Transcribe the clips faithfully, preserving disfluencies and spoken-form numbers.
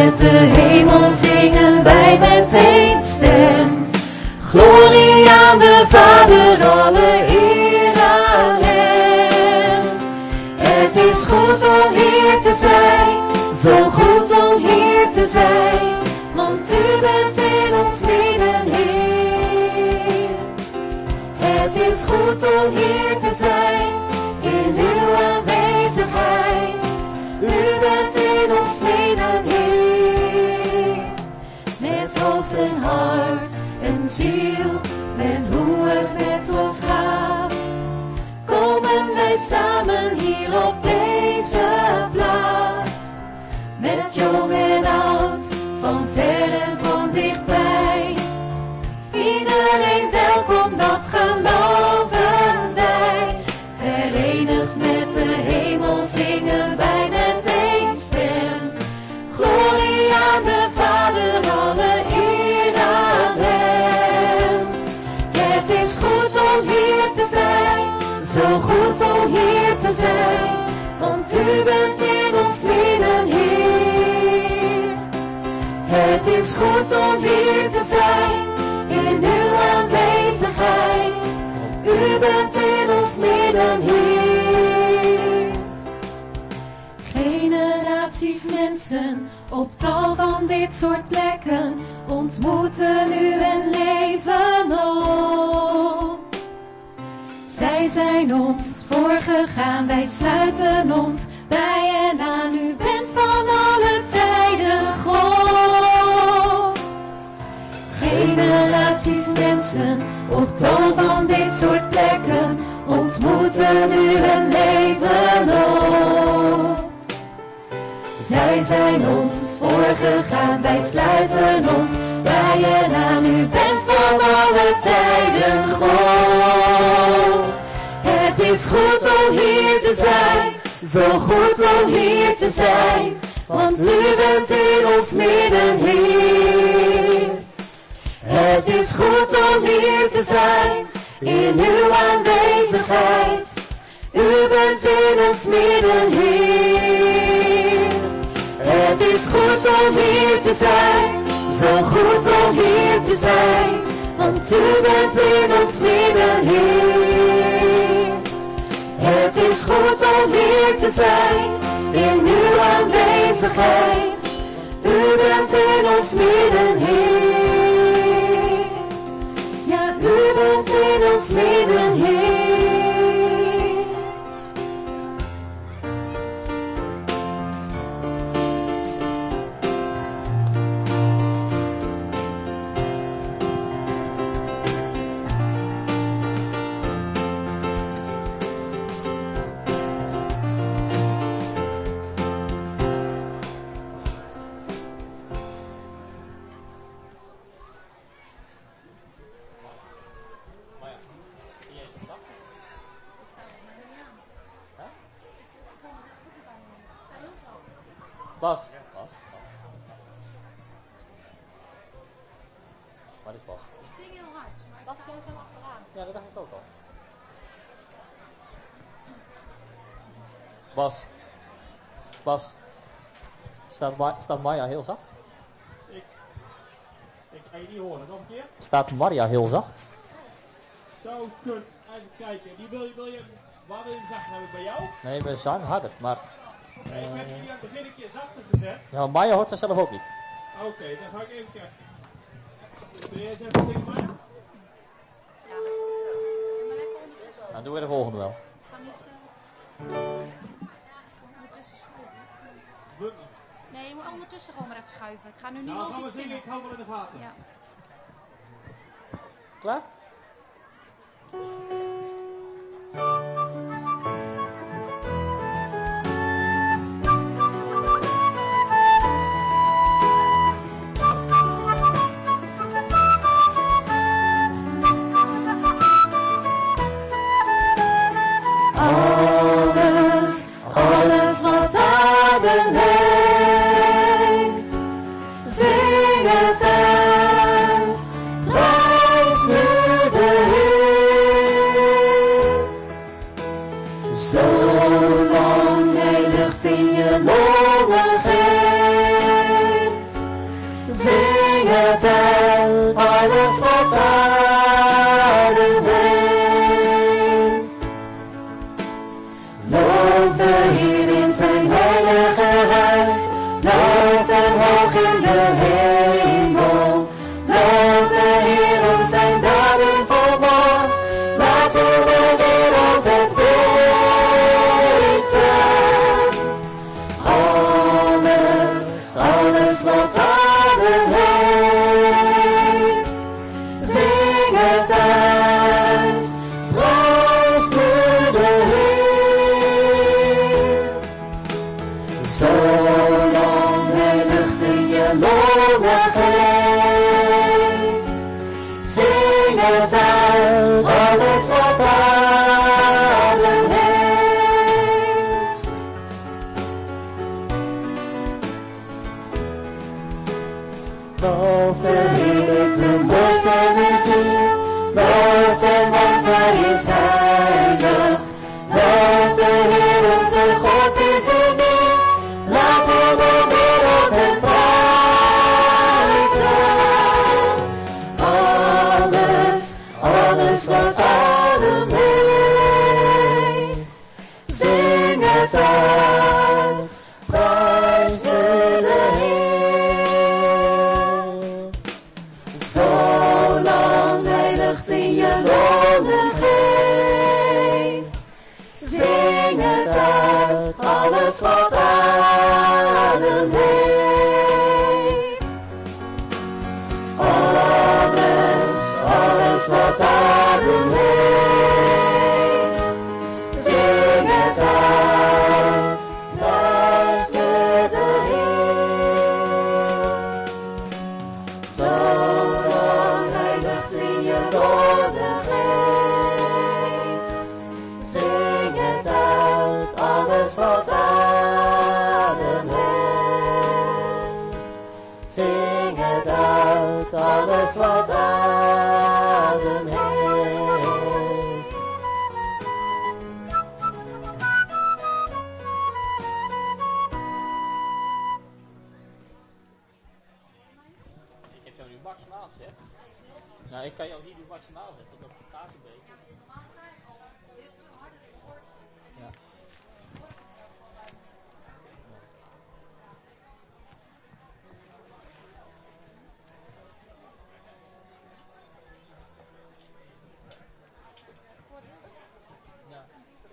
met de hemel zingen wij met één stem. Glorie aan de Vader, alle eer aan hem. Het is goed om hier te zijn, zo goed om hier te zijn, want u bent in ons midden, Heer. Het is goed om hier te zijn, in uw aanwezigheid. U bent in ons midden, Heer. Met hoofd en hart en ziel, met hoe het met ons gaat, komen wij samen hier op deze plaats. Met jong en oud, van ver en van dichtbij. Iedereen welkom, dat geloven wij. Verenigd met de hemel zingen wij met één stem. Glorie aan de Vader, alle eer aan hem. Het is goed om hier te zijn, zo goed om hier te zijn, want u bent in ons midden, Heer. Het is goed om hier te zijn, in uw aanwezigheid. U bent in ons midden, Heer. Generaties mensen op tal van dit soort plekken ontmoeten u en leven op. Zij zijn ons voorgegaan, wij sluiten ons bij en aan. U bent van alle tijden God. Generaties mensen op tal van dit soort plekken ontmoeten u en leven op. Zij zijn ons voorgegaan, wij sluiten ons bij en aan. U bent van alle tijden God. Het is goed om hier te zijn, zo goed om hier te zijn, want u bent in ons midden, Heer. Het is goed om hier te zijn, in uw aanwezigheid. U bent in ons midden, Heer. Het is goed om hier te zijn, zo goed om hier te zijn, want u bent in ons midden, Heer. Het is goed om hier te zijn, in uw aanwezigheid. U bent in ons midden, Heer. Ja, u bent in ons midden, Heer. Bas. Bas. Waar is Bas? Ik zing heel hard, maar Bas staat zo achteraan. Ja, dat dacht ik ook al. Bas. Bas. Staat, Ma staat Marja heel zacht? Ik, ik ga je niet horen, nog een keer. Staat Marja heel zacht? Zou kunnen. Even kijken. Die wil je, wil je, waar wil je zacht hebben? Bij jou? Nee, we zang harder, maar... Uh, ik heb die aan het begin een keer zachter gezet. Ja, maar Marja hoort zichzelf ook niet. Oké, okay, dan ga ik even kijken. Wil jij eens even zingen, Marja? Ja, dat is goed. Maar lekker ondertussen. Dan doen we de volgende wel. Ga niet... Uh... Ja, gewoon ondertussen schuiven. Nee, je moet ondertussen gewoon maar even schuiven. Ik ga nu niet nou, los iets zingen. Ik hou wel in de gaten. Ja. Klaar? Alles, alles wat adem heeft, zing het uit, prijs nu de Heer. Zing het uit, alles wat adem heeft. Loof de Heer in zijn heilige huis, loof hem hoog in de hemel. Loof de Heer om zijn daden vol macht, laat de wereld het weten. Alles, alles wat adem heeft, zing het uit, prijs nu de Heer. Zolang hij lucht in je longen geeft, zing het uit, alles wat adem heeft. Loof de Heer met zijn borst en uw ziel, loof hem want hij is heilig. Loof de Heer onze God is uniek, laat heel de wereld hem prijzen. Alles, alles wat adem heeft, zing het uit, prijs nu de Heer. Zolang hij lucht in je longen geeft, zing het uit, alles wat adem heeft. Alles, alles wat adem heeft, zing het uit, prijs nu de Heer. Zolang hij lucht in je longen geeft, zing het uit, alles wat adem heeft. Zing het uit, alles wat adem heeft. Ik heb jou nu maximaal gezet. Nou, ik kan jou hier nu maximaal zetten, dat gaat een beetje. Ja. Ja.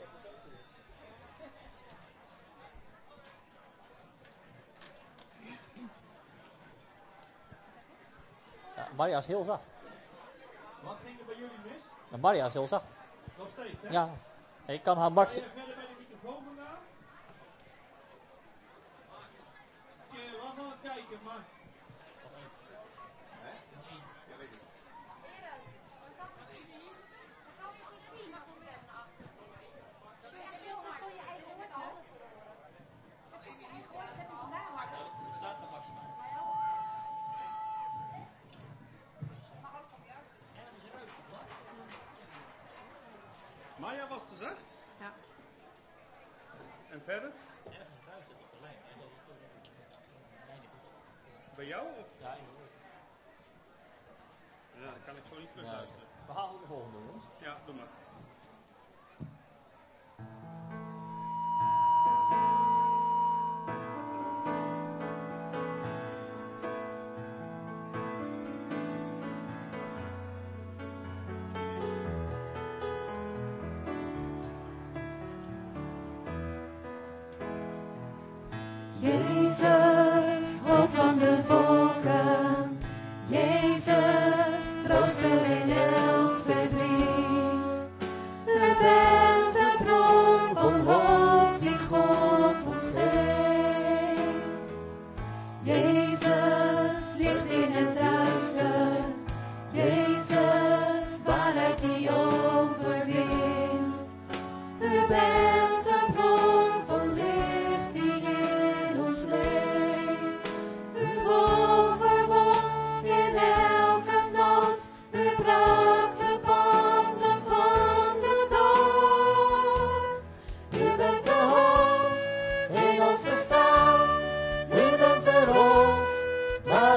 Ja, Maria is heel zacht. Wat ging er bij jullie mis? Ja, Maria is heel zacht. Nog steeds, hè? Ja, ik kan haar max. Ga je verder bij de microfoon vandaan? Ik was aan het kijken, maar... Staat ze maximaal. Maya was te zacht? Ja. En verder? Ergens buiten zit op de lijn. Hij zal het lijn niet goed. Bij jou? Of? Ja, inderdaad. Ja, dan kan ik zo niet terug Ja, luisteren. we halen de volgende, jongens. Ja, doe maar. Jezus, hoop van de volken, Jezus, trooster in elk verdriet.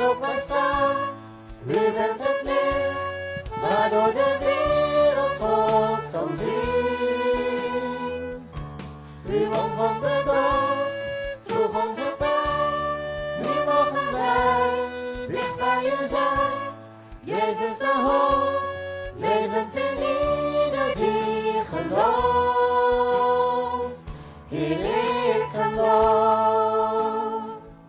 waarop wij staan. U bent het licht, waardoor de wereld God kan zien. U won van de dood, droeg onze pijn. Nu mogen wij dicht bij u zijn. Jezus de hoop, levend in ieder die gelooft. Heer, ik geloof.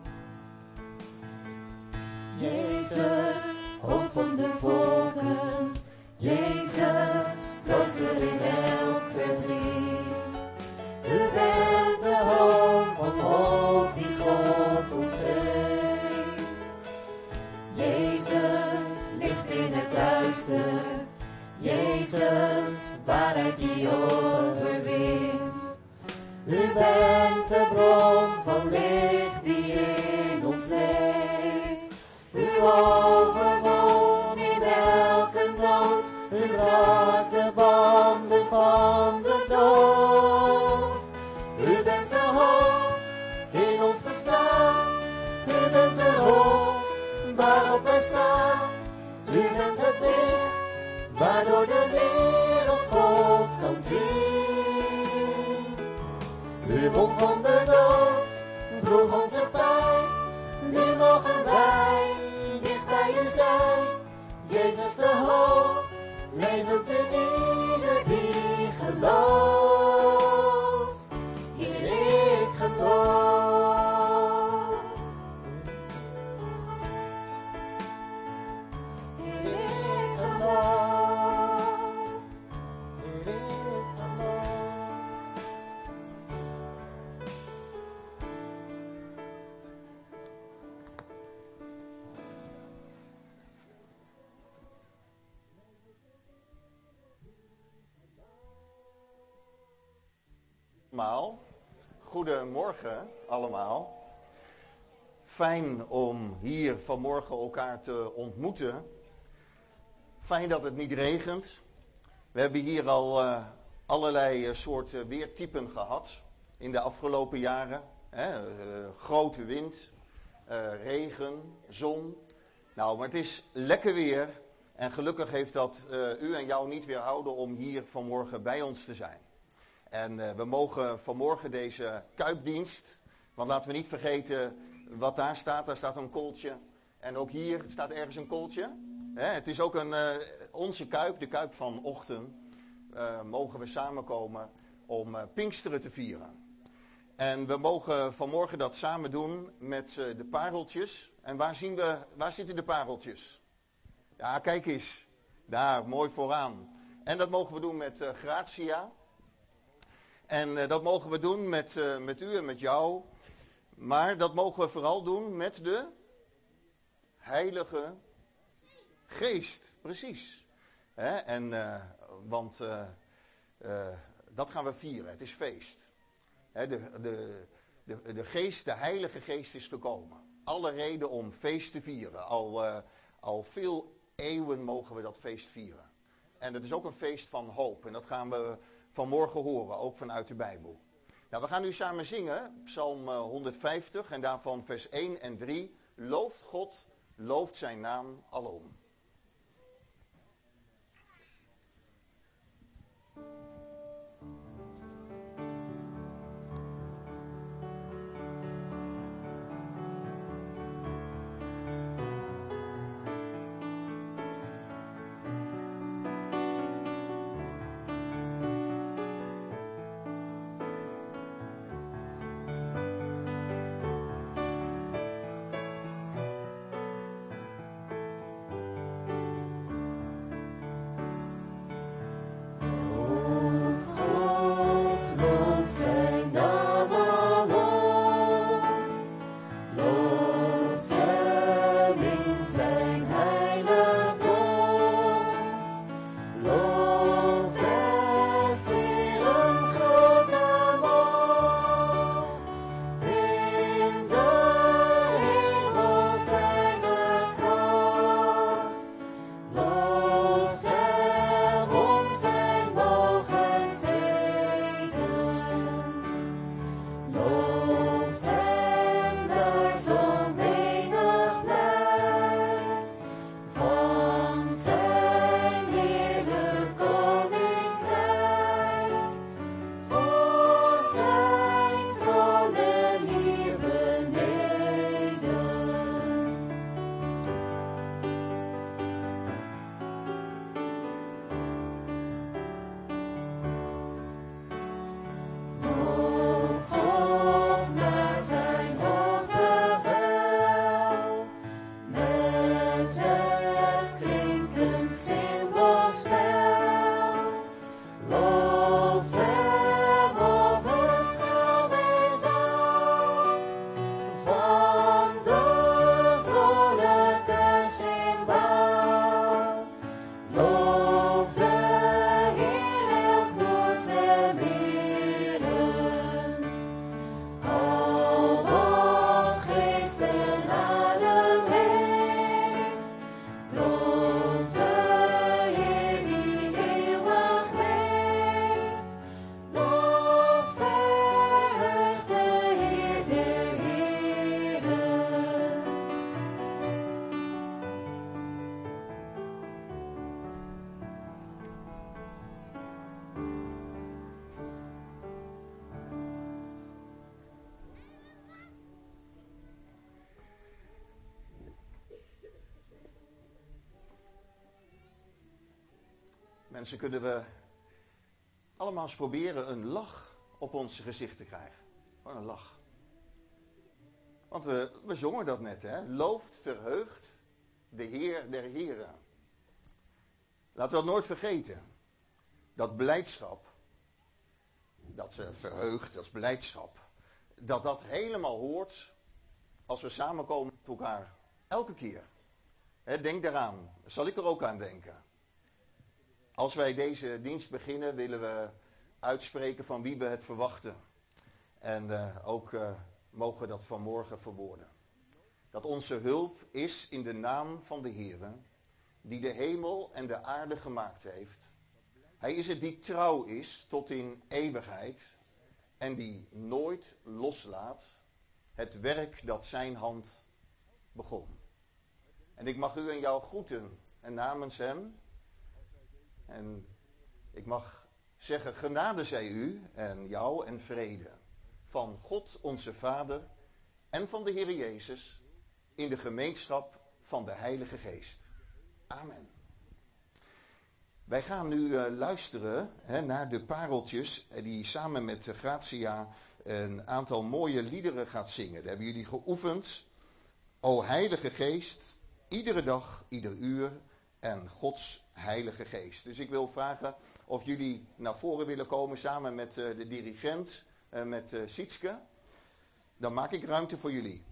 Jezus, hoop van de volken. Jezus, trooster in elk verdriet. U bent de hoop van hoop die God ons geeft. Jezus, licht in het duister. Jezus, waarheid die overwint. U bent de bron van licht die in ons leeft. U overwon in elke nood. U brak de banden van de dood. U bent de hoop in ons bestaan. U bent de rots waarop wij staan. U bent het licht waardoor de wereld God kan zien. U won van de dood, droeg onze pijn. Nu mogen wij dicht bij u zijn. Jezus de hoop, levend in ieder die gelooft. Heer, ik geloof. Heer, ik geloof. Heer, ik geloof. Allemaal, goedemorgen allemaal. Fijn om hier vanmorgen elkaar te ontmoeten. Fijn dat het niet regent. We hebben hier al uh, allerlei uh, soorten weertypen gehad in de afgelopen jaren. Hè? Uh, grote wind, uh, regen, zon. Nou, maar het is lekker weer. En gelukkig heeft dat uh, u en jou niet weerhouden om hier vanmorgen bij ons te zijn. En uh, we mogen vanmorgen deze kuipdienst, want laten we niet vergeten wat daar staat. Daar staat een kooltje. En ook hier staat ergens een kooltje. Hè, het is ook een, uh, onze kuip, de kuip van Ochten, uh, mogen we samenkomen om uh, Pinksteren te vieren. En we mogen vanmorgen dat samen doen met uh, de pareltjes. En waar, zien we, waar zitten de pareltjes? Ja, kijk eens. Daar, mooi vooraan. En dat mogen we doen met uh, Gratia. En uh, dat mogen we doen met, uh, met u en met jou. Maar dat mogen we vooral doen met de Heilige Geest. Precies. Hè? En, uh, want uh, uh, dat gaan we vieren. Het is feest. Hè? De, de, de, de geest, de Heilige Geest is gekomen. Alle reden om feest te vieren. Al, uh, al veel eeuwen mogen we dat feest vieren. En het is ook een feest van hoop. En dat gaan we vanmorgen horen, ook vanuit de Bijbel. Nou, we gaan nu samen zingen, Psalm honderdvijftig en daarvan vers één en drie. Looft God, looft zijn naam alom. mensen, kunnen we allemaal eens proberen een lach op ons gezicht te krijgen. Gewoon een lach. Want we, we zongen dat net, hè. Looft, verheugt de Heer der Heren. Laten we dat nooit vergeten. Dat blijdschap, dat ze verheugt, dat is blijdschap. Dat dat helemaal hoort als we samenkomen met elkaar. Elke keer. He, denk daaraan. Zal ik er ook aan denken. Als wij deze dienst beginnen, willen we uitspreken van wie we het verwachten. En uh, ook uh, mogen we dat vanmorgen verwoorden. Dat onze hulp is in de naam van de Heere, die de hemel en de aarde gemaakt heeft. Hij is het die trouw is tot in eeuwigheid en die nooit loslaat het werk dat zijn hand begon. En ik mag u en jou groeten en namens hem. En ik mag zeggen, genade zij u en jou en vrede van God onze Vader en van de Heer Jezus in de gemeenschap van de Heilige Geest. Amen. Wij gaan nu uh, luisteren hè, naar de pareltjes die samen met uh, Gratia een aantal mooie liederen gaat zingen. Dat hebben jullie geoefend. O Heilige Geest, iedere dag, ieder uur en Gods Heilige Geest. Dus ik wil vragen of jullie naar voren willen komen samen met uh, de dirigent, uh, met uh, Sietske. Dan maak ik ruimte voor jullie.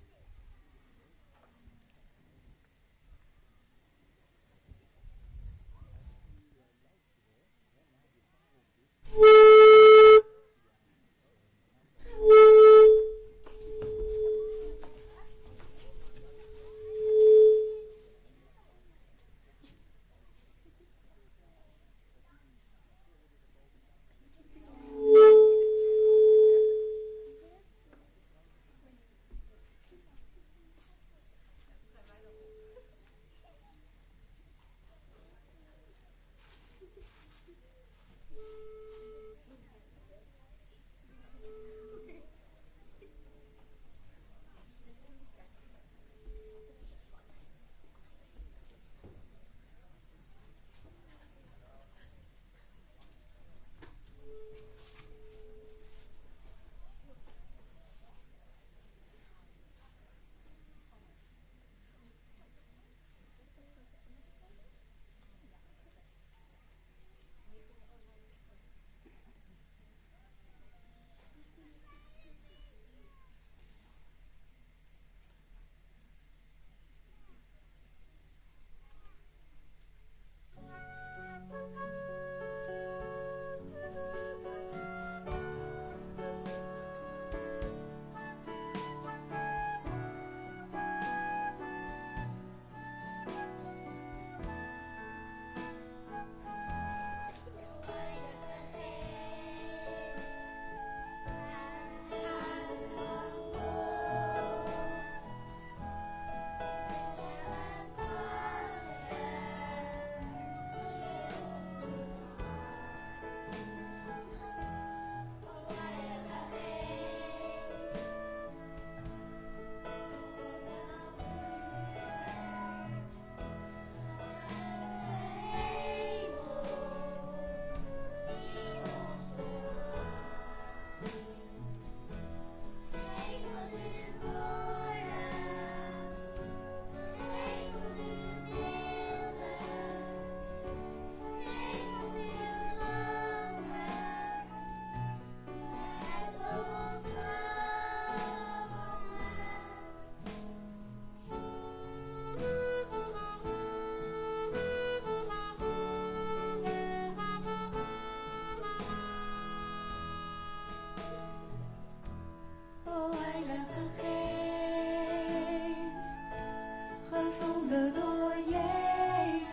gezonden door Jezus,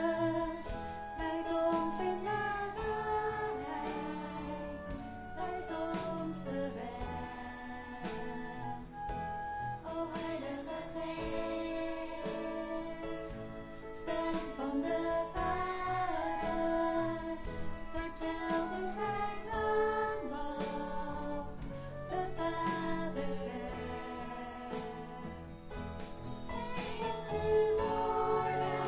leidt ons in waarheid, wijst ons de weg. O Heilige Geest, stem van de Vader, vertelt in zijn aanbod, de Vader zegt. Uw woorden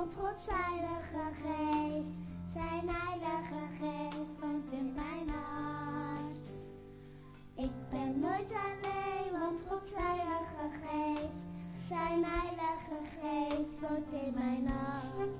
want Gods heilige geest, zijn heilige geest woont in mijn hart. Ik ben nooit alleen, want Gods heilige geest, zijn heilige geest woont in mijn hart.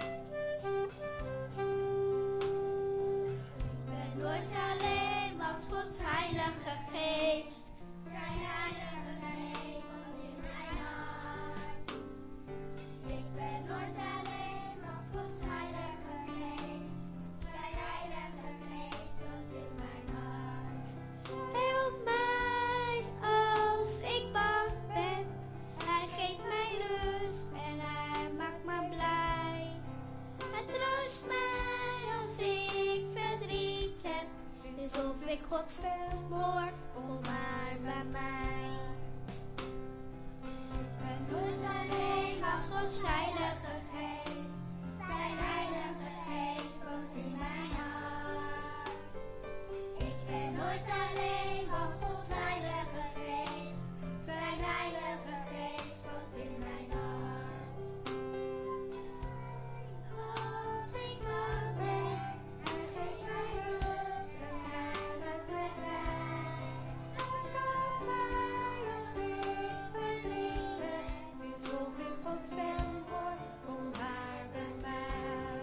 Ik ben nooit alleen, want Gods heilige geest, zijn heilige geest woont in mijn hart. Ik ben nooit alleen, want Gods heilige geest, zijn heilige geest woont in mijn hart. Help mij als ik bang ben, hij geeft mij rust en hij maakt me blij. Hij troost mij als ik verdriet heb, dus of ik Gods stem hoor, kom maar bij mij. Ik ben nooit alleen als Gods heilige geest, zijn heilige geest woont in mijn hart. Ik ben nooit alleen, want Gods heilige geest, zijn heilige geest woont in mijn hart. Als ik bang ben, hij geeft mij rust en hij maakt mij blij. Hij troost mij als ik verdriet heb, dus of ik Gods stem hoor, kom maar bij mij.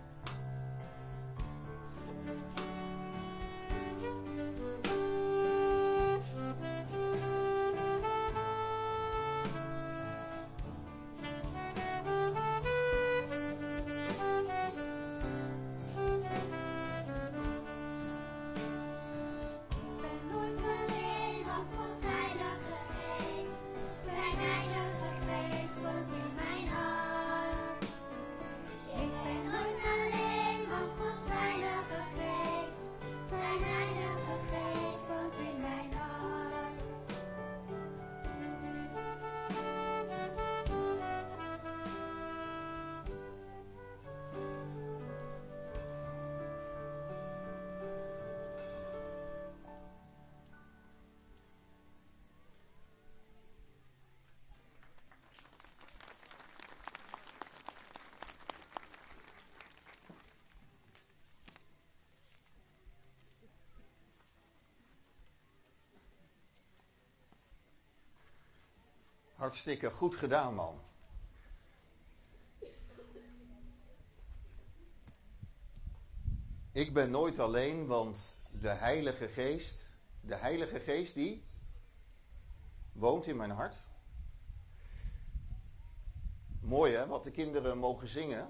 Ik ben nooit alleen, want Gods heilige geest, zijn heilige geest woont in mijn hart. Ik ben nooit alleen, want Gods heilige geest, zijn heilige geest woont in mijn hart. Hartstikke goed gedaan, man. Ik ben nooit alleen, want de Heilige Geest, de Heilige Geest die woont in mijn hart. Mooi hè, wat de kinderen mogen zingen.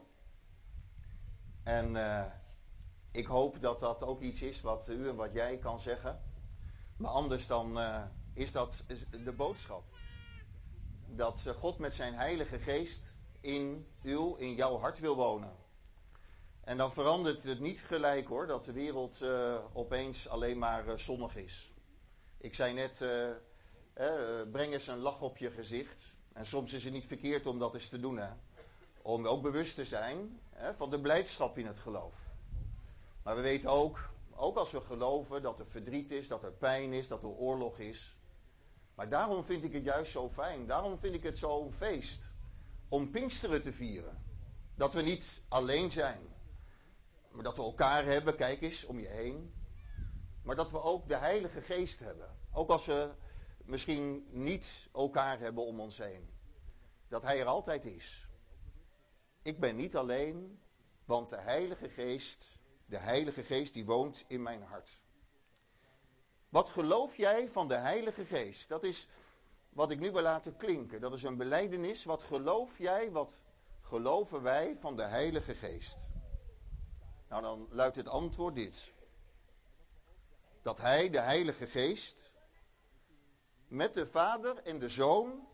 En uh, ik hoop dat dat ook iets is wat u en wat jij kan zeggen. Maar anders dan uh, is dat de boodschap. Dat God met zijn Heilige Geest in uw, in jouw hart wil wonen. En dan verandert het niet gelijk hoor, dat de wereld uh, opeens alleen maar uh, zonnig is. Ik zei net, uh, uh, breng eens een lach op je gezicht. En soms is het niet verkeerd om dat eens te doen. Hè? Om ook bewust te zijn hè, van de blijdschap in het geloof. Maar we weten ook, ook als we geloven dat er verdriet is, dat er pijn is, dat er oorlog is. Maar daarom vind ik het juist zo fijn. Daarom vind ik het zo'n feest. Om Pinksteren te vieren. Dat we niet alleen zijn. Maar dat we elkaar hebben, kijk eens, om je heen. Maar dat we ook de Heilige Geest hebben. Ook als we misschien niet elkaar hebben om ons heen. Dat Hij er altijd is. Ik ben niet alleen, want de Heilige Geest, de Heilige Geest die woont in mijn hart. Wat geloof jij van de Heilige Geest? Dat is wat ik nu wil laten klinken. Dat is een belijdenis. Wat geloof jij, wat geloven wij van de Heilige Geest? Nou, dan luidt het antwoord dit. Dat Hij, de Heilige Geest, met de Vader en de Zoon,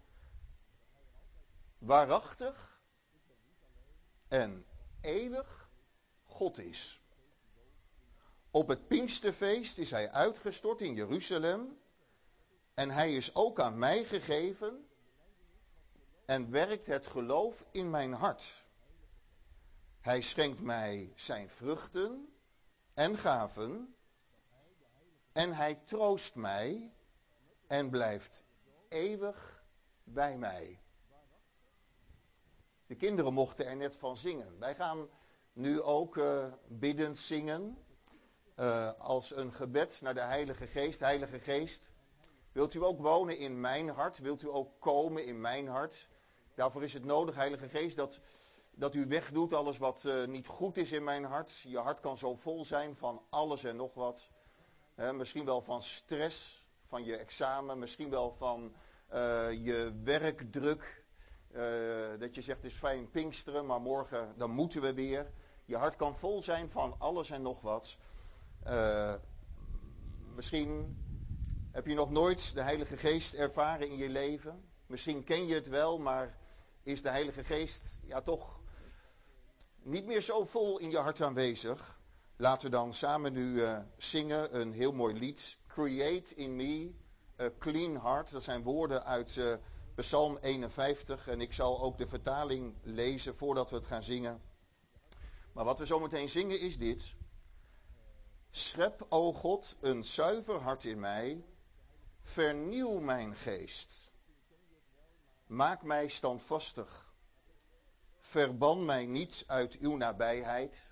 waarachtig en eeuwig God is. Op het Pinksterfeest is Hij uitgestort in Jeruzalem. En Hij is ook aan mij gegeven. En werkt het geloof in mijn hart. Hij schenkt mij zijn vruchten en gaven. En Hij troost mij en blijft eeuwig bij mij. De kinderen mochten er net van zingen. Wij gaan nu ook uh, biddend zingen. Uh, als een gebed naar de Heilige Geest. Heilige Geest, wilt u ook wonen in mijn hart? Wilt u ook komen in mijn hart? Daarvoor is het nodig, Heilige Geest, dat, dat u wegdoet alles wat uh, niet goed is in mijn hart. Je hart kan zo vol zijn van alles en nog wat. He, misschien wel van stress, van je examen. Misschien wel van uh, je werkdruk. Uh, dat je zegt, het is fijn Pinksteren, maar morgen dan moeten we weer. Je hart kan vol zijn van alles en nog wat. Uh, misschien heb je nog nooit de Heilige Geest ervaren in je leven. Misschien ken je het wel, maar is de Heilige Geest ja toch niet meer zo vol in je hart aanwezig. Laten we dan samen nu uh, zingen een heel mooi lied. Create in me a clean heart. Dat zijn woorden uit uh, Psalm eenenvijftig. En ik zal ook de vertaling lezen voordat we het gaan zingen. Maar wat we zometeen zingen is dit. Schep, o God, een zuiver hart in mij. Vernieuw mijn geest. Maak mij standvastig. Verban mij niet uit uw nabijheid.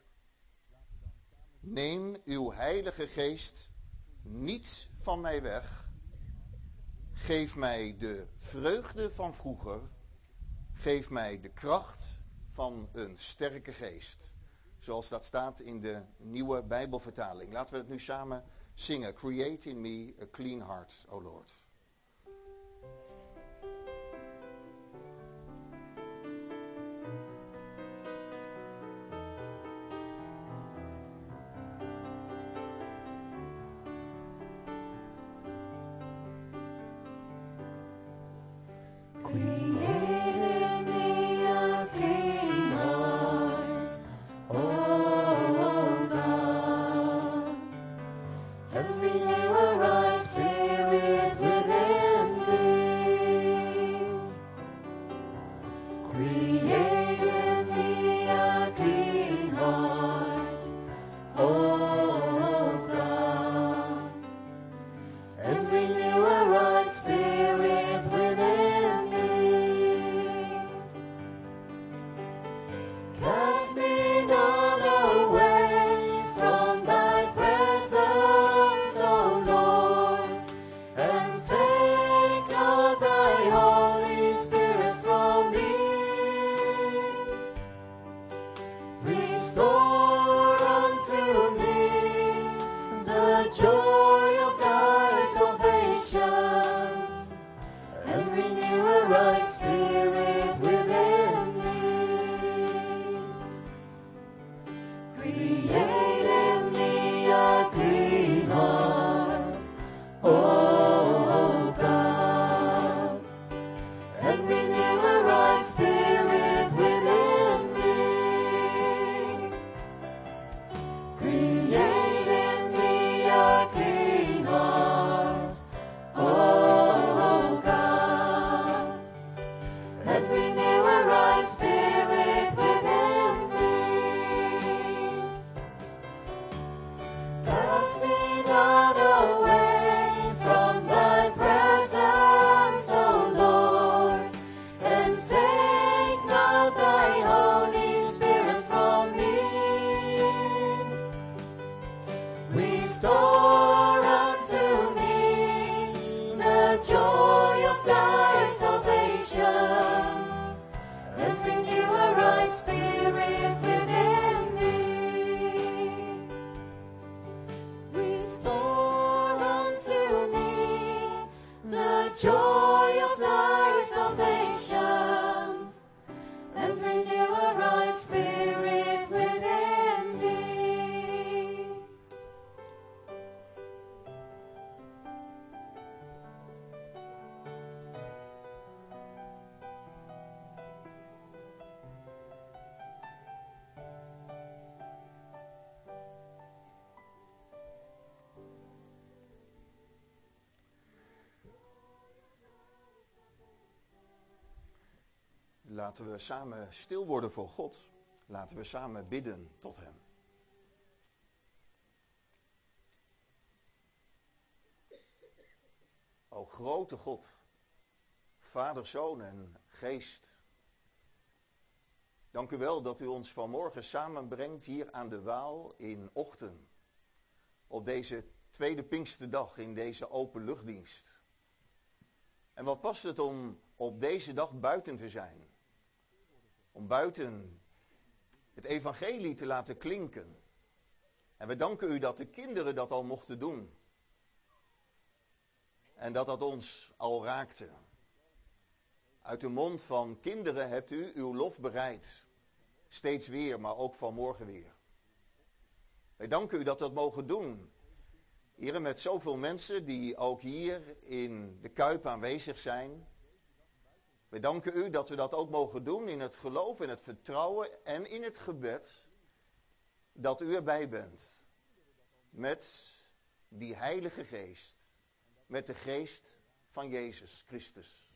Neem uw Heilige Geest niet van mij weg. Geef mij de vreugde van vroeger. Geef mij de kracht van een sterke geest. Zoals dat staat in de nieuwe Bijbelvertaling. Laten we het nu samen zingen. Create in me a clean heart, O Lord. Laten we samen stil worden voor God. Laten we samen bidden tot Hem. O grote God, Vader, Zoon en Geest. Dank u wel dat u ons vanmorgen samenbrengt hier aan de Waal in Ochten. Op deze tweede Pinksterdag in deze openluchtdienst. En wat past het om op deze dag buiten te zijn? Om buiten het evangelie te laten klinken. En we danken u dat de kinderen dat al mochten doen. En dat dat ons al raakte. Uit de mond van kinderen hebt u uw lof bereid. Steeds weer, maar ook vanmorgen weer. Wij danken u dat we dat mogen doen. Heren, met zoveel mensen die ook hier in de Kuip aanwezig zijn. Wij danken u dat we dat ook mogen doen in het geloof, in het vertrouwen en in het gebed. Dat u erbij bent. Met die Heilige Geest. Met de Geest van Jezus Christus.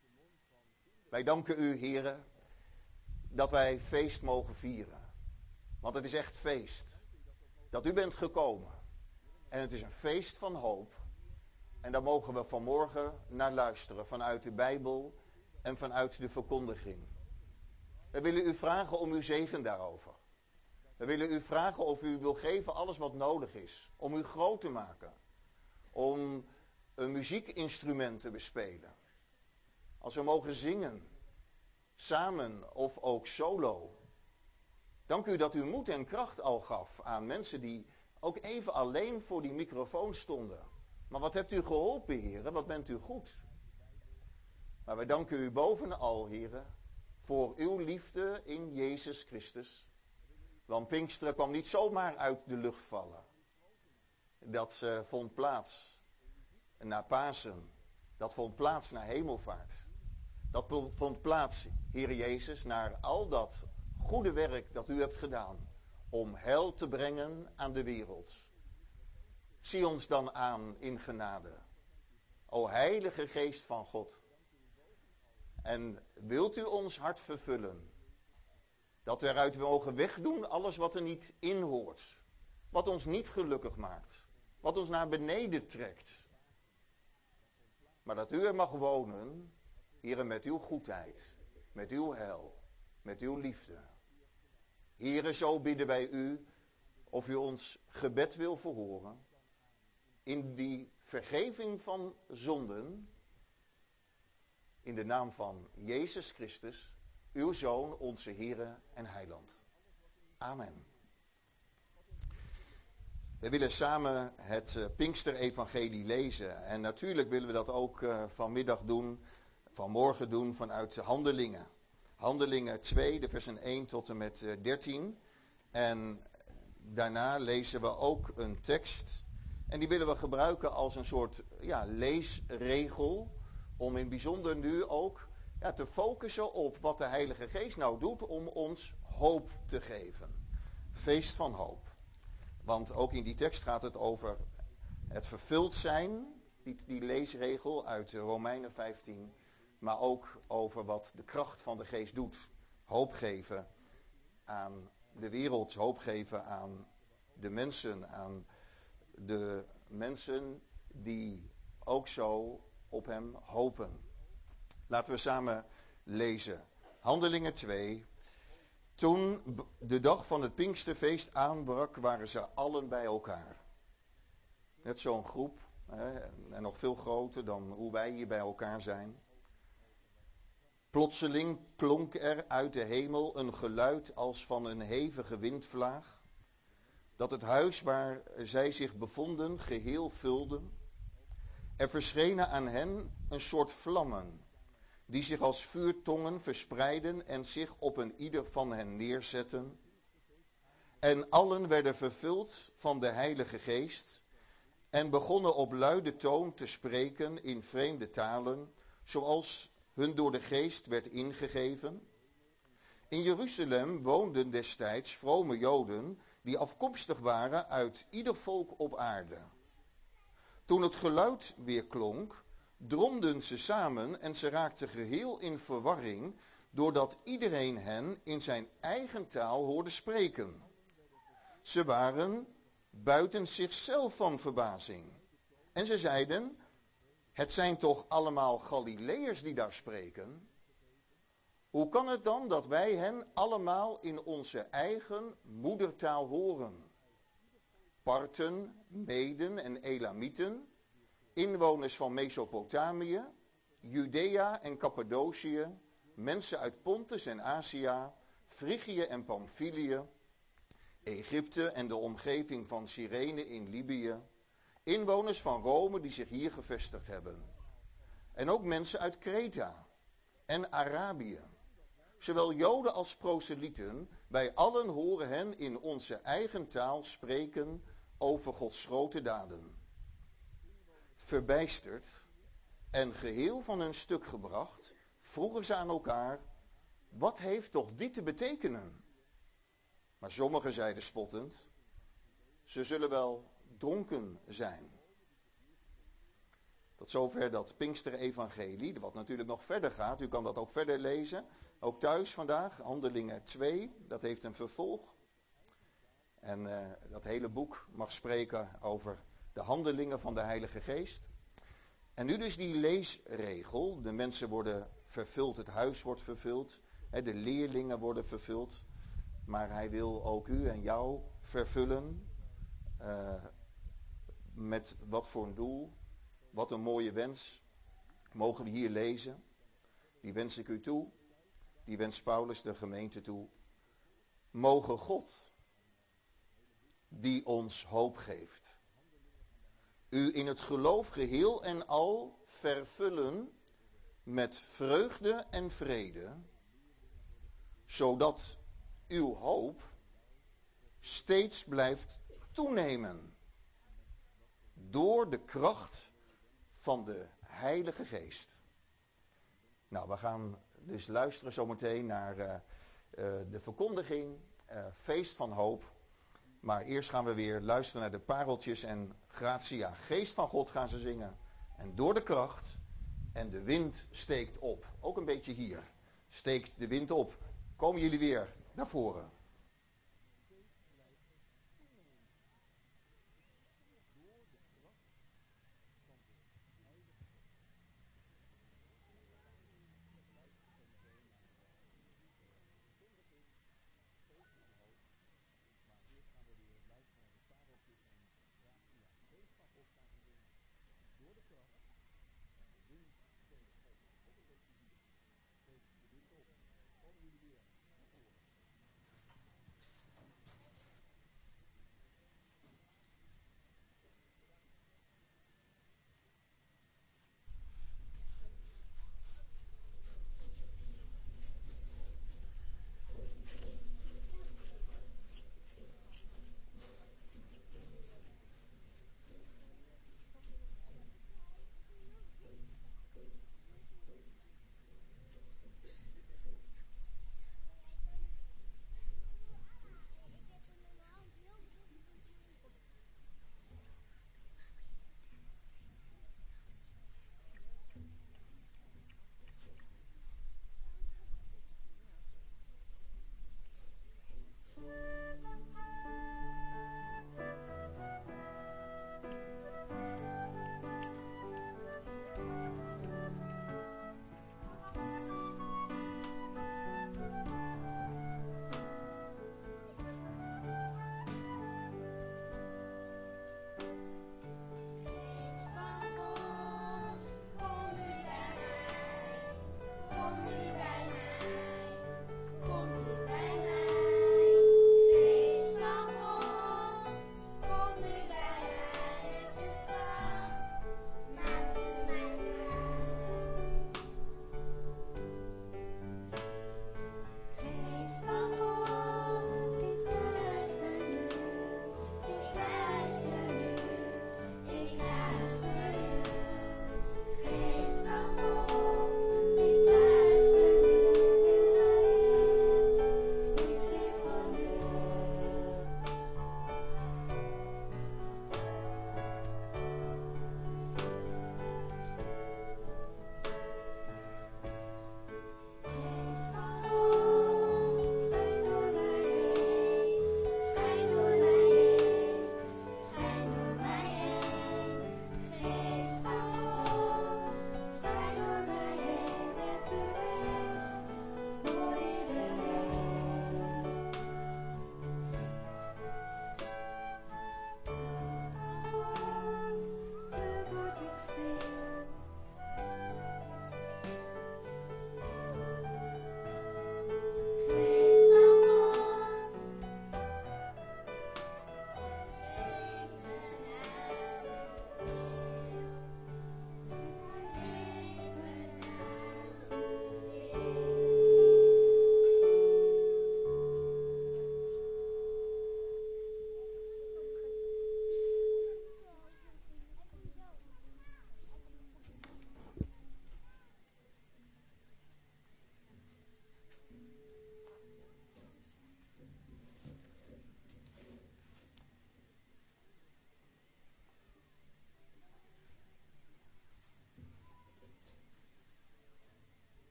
Wij danken u, heren, dat wij feest mogen vieren. Want het is echt feest. Dat u bent gekomen. En het is een feest van hoop. En daar mogen we vanmorgen naar luisteren. Vanuit de Bijbel en vanuit de verkondiging. We willen u vragen om uw zegen daarover. We willen u vragen of u wil geven alles wat nodig is. Om u groot te maken. Om een muziekinstrument te bespelen. Als we mogen zingen. Samen of ook solo. Dank u dat u moed en kracht al gaf aan mensen die ook even alleen voor die microfoon stonden. Maar wat hebt u geholpen, heren? Wat bent u goed? Maar wij danken u bovenal, heren, voor uw liefde in Jezus Christus. Want Pinksteren kwam niet zomaar uit de lucht vallen. Dat uh, vond plaats na Pasen. Dat vond plaats na Hemelvaart. Dat vond plaats, Heer Jezus, naar al dat goede werk dat u hebt gedaan. Om heil te brengen aan de wereld. Zie ons dan aan in genade. O Heilige Geest van God. En wilt u ons hart vervullen. Dat we eruit mogen wegdoen alles wat er niet in hoort. Wat ons niet gelukkig maakt. Wat ons naar beneden trekt. Maar dat u er mag wonen, Heere, met uw goedheid. Met uw heil. Met uw liefde. Heere, zo bidden wij u of u ons gebed wil verhoren. In die vergeving van zonden. In de naam van Jezus Christus, uw Zoon, onze Heere en Heiland. Amen. We willen samen het uh, Pinkster-evangelie lezen. En natuurlijk willen we dat ook uh, vanmiddag doen, vanmorgen doen vanuit de Handelingen. Handelingen twee, de versen één tot en met uh, dertien. En daarna lezen we ook een tekst. En die willen we gebruiken als een soort ja, leesregel. Om in bijzonder nu ook ja, te focussen op wat de Heilige Geest nou doet om ons hoop te geven. Feest van hoop. Want ook in die tekst gaat het over het vervuld zijn, die, die leesregel uit Romeinen vijftien. Maar ook over wat de kracht van de Geest doet. Hoop geven aan de wereld, hoop geven aan de mensen, aan de mensen die ook zo op hem hopen. Laten we samen lezen. Handelingen twee. Toen de dag van het Pinksterfeest aanbrak, waren ze allen bij elkaar. Net zo'n groep, hè, en nog veel groter dan hoe wij hier bij elkaar zijn. Plotseling klonk er uit de hemel een geluid als van een hevige windvlaag, dat het huis waar zij zich bevonden geheel vulde. Er verschenen aan hen een soort vlammen, die zich als vuurtongen verspreidden en zich op een ieder van hen neerzetten. En allen werden vervuld van de Heilige Geest en begonnen op luide toon te spreken in vreemde talen, zoals hun door de Geest werd ingegeven. In Jeruzalem woonden destijds vrome Joden die afkomstig waren uit ieder volk op aarde. Toen het geluid weer klonk, dromden ze samen en ze raakten geheel in verwarring, doordat iedereen hen in zijn eigen taal hoorde spreken. Ze waren buiten zichzelf van verbazing. En ze zeiden, het zijn toch allemaal Galileërs die daar spreken? Hoe kan het dan dat wij hen allemaal in onze eigen moedertaal horen? Parten, Meden en Elamieten, inwoners van Mesopotamië, Judea en Cappadocië, mensen uit Pontus en Azië, Frigië en Pamphylië, Egypte en de omgeving van Cyrene in Libië, inwoners van Rome die zich hier gevestigd hebben. En ook mensen uit Kreta en Arabië. Zowel Joden als proselieten, wij allen horen hen in onze eigen taal spreken over Gods grote daden. Verbijsterd en geheel van hun stuk gebracht, vroegen ze aan elkaar, wat heeft toch dit te betekenen? Maar sommigen zeiden spottend, ze zullen wel dronken zijn. Tot zover dat Pinkster-evangelie, wat natuurlijk nog verder gaat. U kan dat ook verder lezen, ook thuis vandaag, Handelingen twee, dat heeft een vervolg. En uh, dat hele boek mag spreken over de handelingen van de Heilige Geest. En nu dus die leesregel, de mensen worden vervuld, het huis wordt vervuld, hè, de leerlingen worden vervuld. Maar hij wil ook u en jou vervullen. Uh, met wat voor een doel, wat een mooie wens. Mogen we hier lezen. Die wens ik u toe. Die wens Paulus de gemeente toe. Mogen God, die ons hoop geeft, u in het geloof geheel en al vervullen met vreugde en vrede, zodat uw hoop steeds blijft toenemen door de kracht van de Heilige Geest. Nou, we gaan dus luisteren zometeen naar uh, uh, de verkondiging, uh, Feest van Hoop. Maar eerst gaan we weer luisteren naar de pareltjes en gratia. Geest van God gaan ze zingen. En door de kracht en de wind steekt op. Ook een beetje hier. Steekt de wind op. Komen jullie weer naar voren.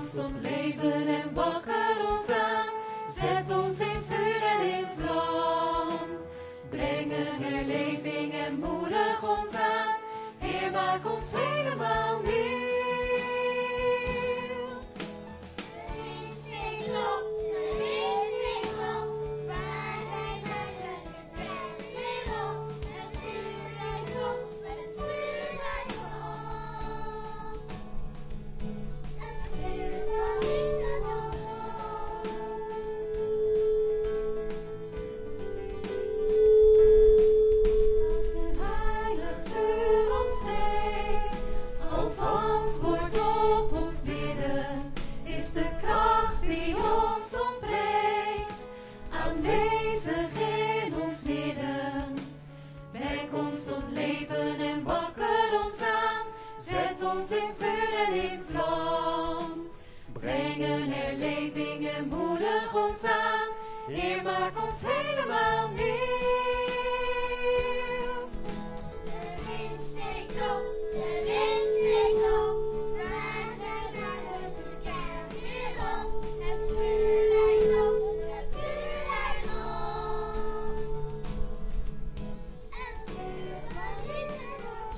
komst tot leven en wakker ons aan. Zet ons in vuur en in vlam. Breng een herleving en moedig ons aan. Heer, maak ons helemaal nieuw. Heer, maak ons helemaal nieuw. De wind steekt op, de wind steekt op. Waar zijn wij het weekend weer op? Het vuur lijkt op, het vuur lijkt op. Het vuur van liefde door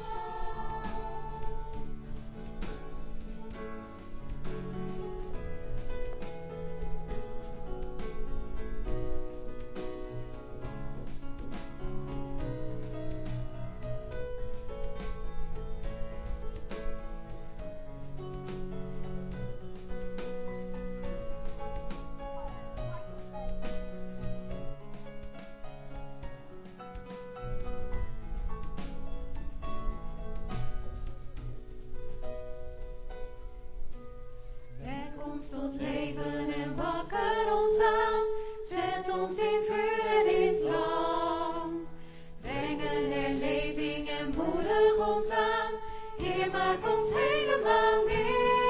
tot leven en wakker ons aan. Zet ons in vuur en in vlam. Breng een herleving en moedig ons aan. Heer, maak ons helemaal nieuw.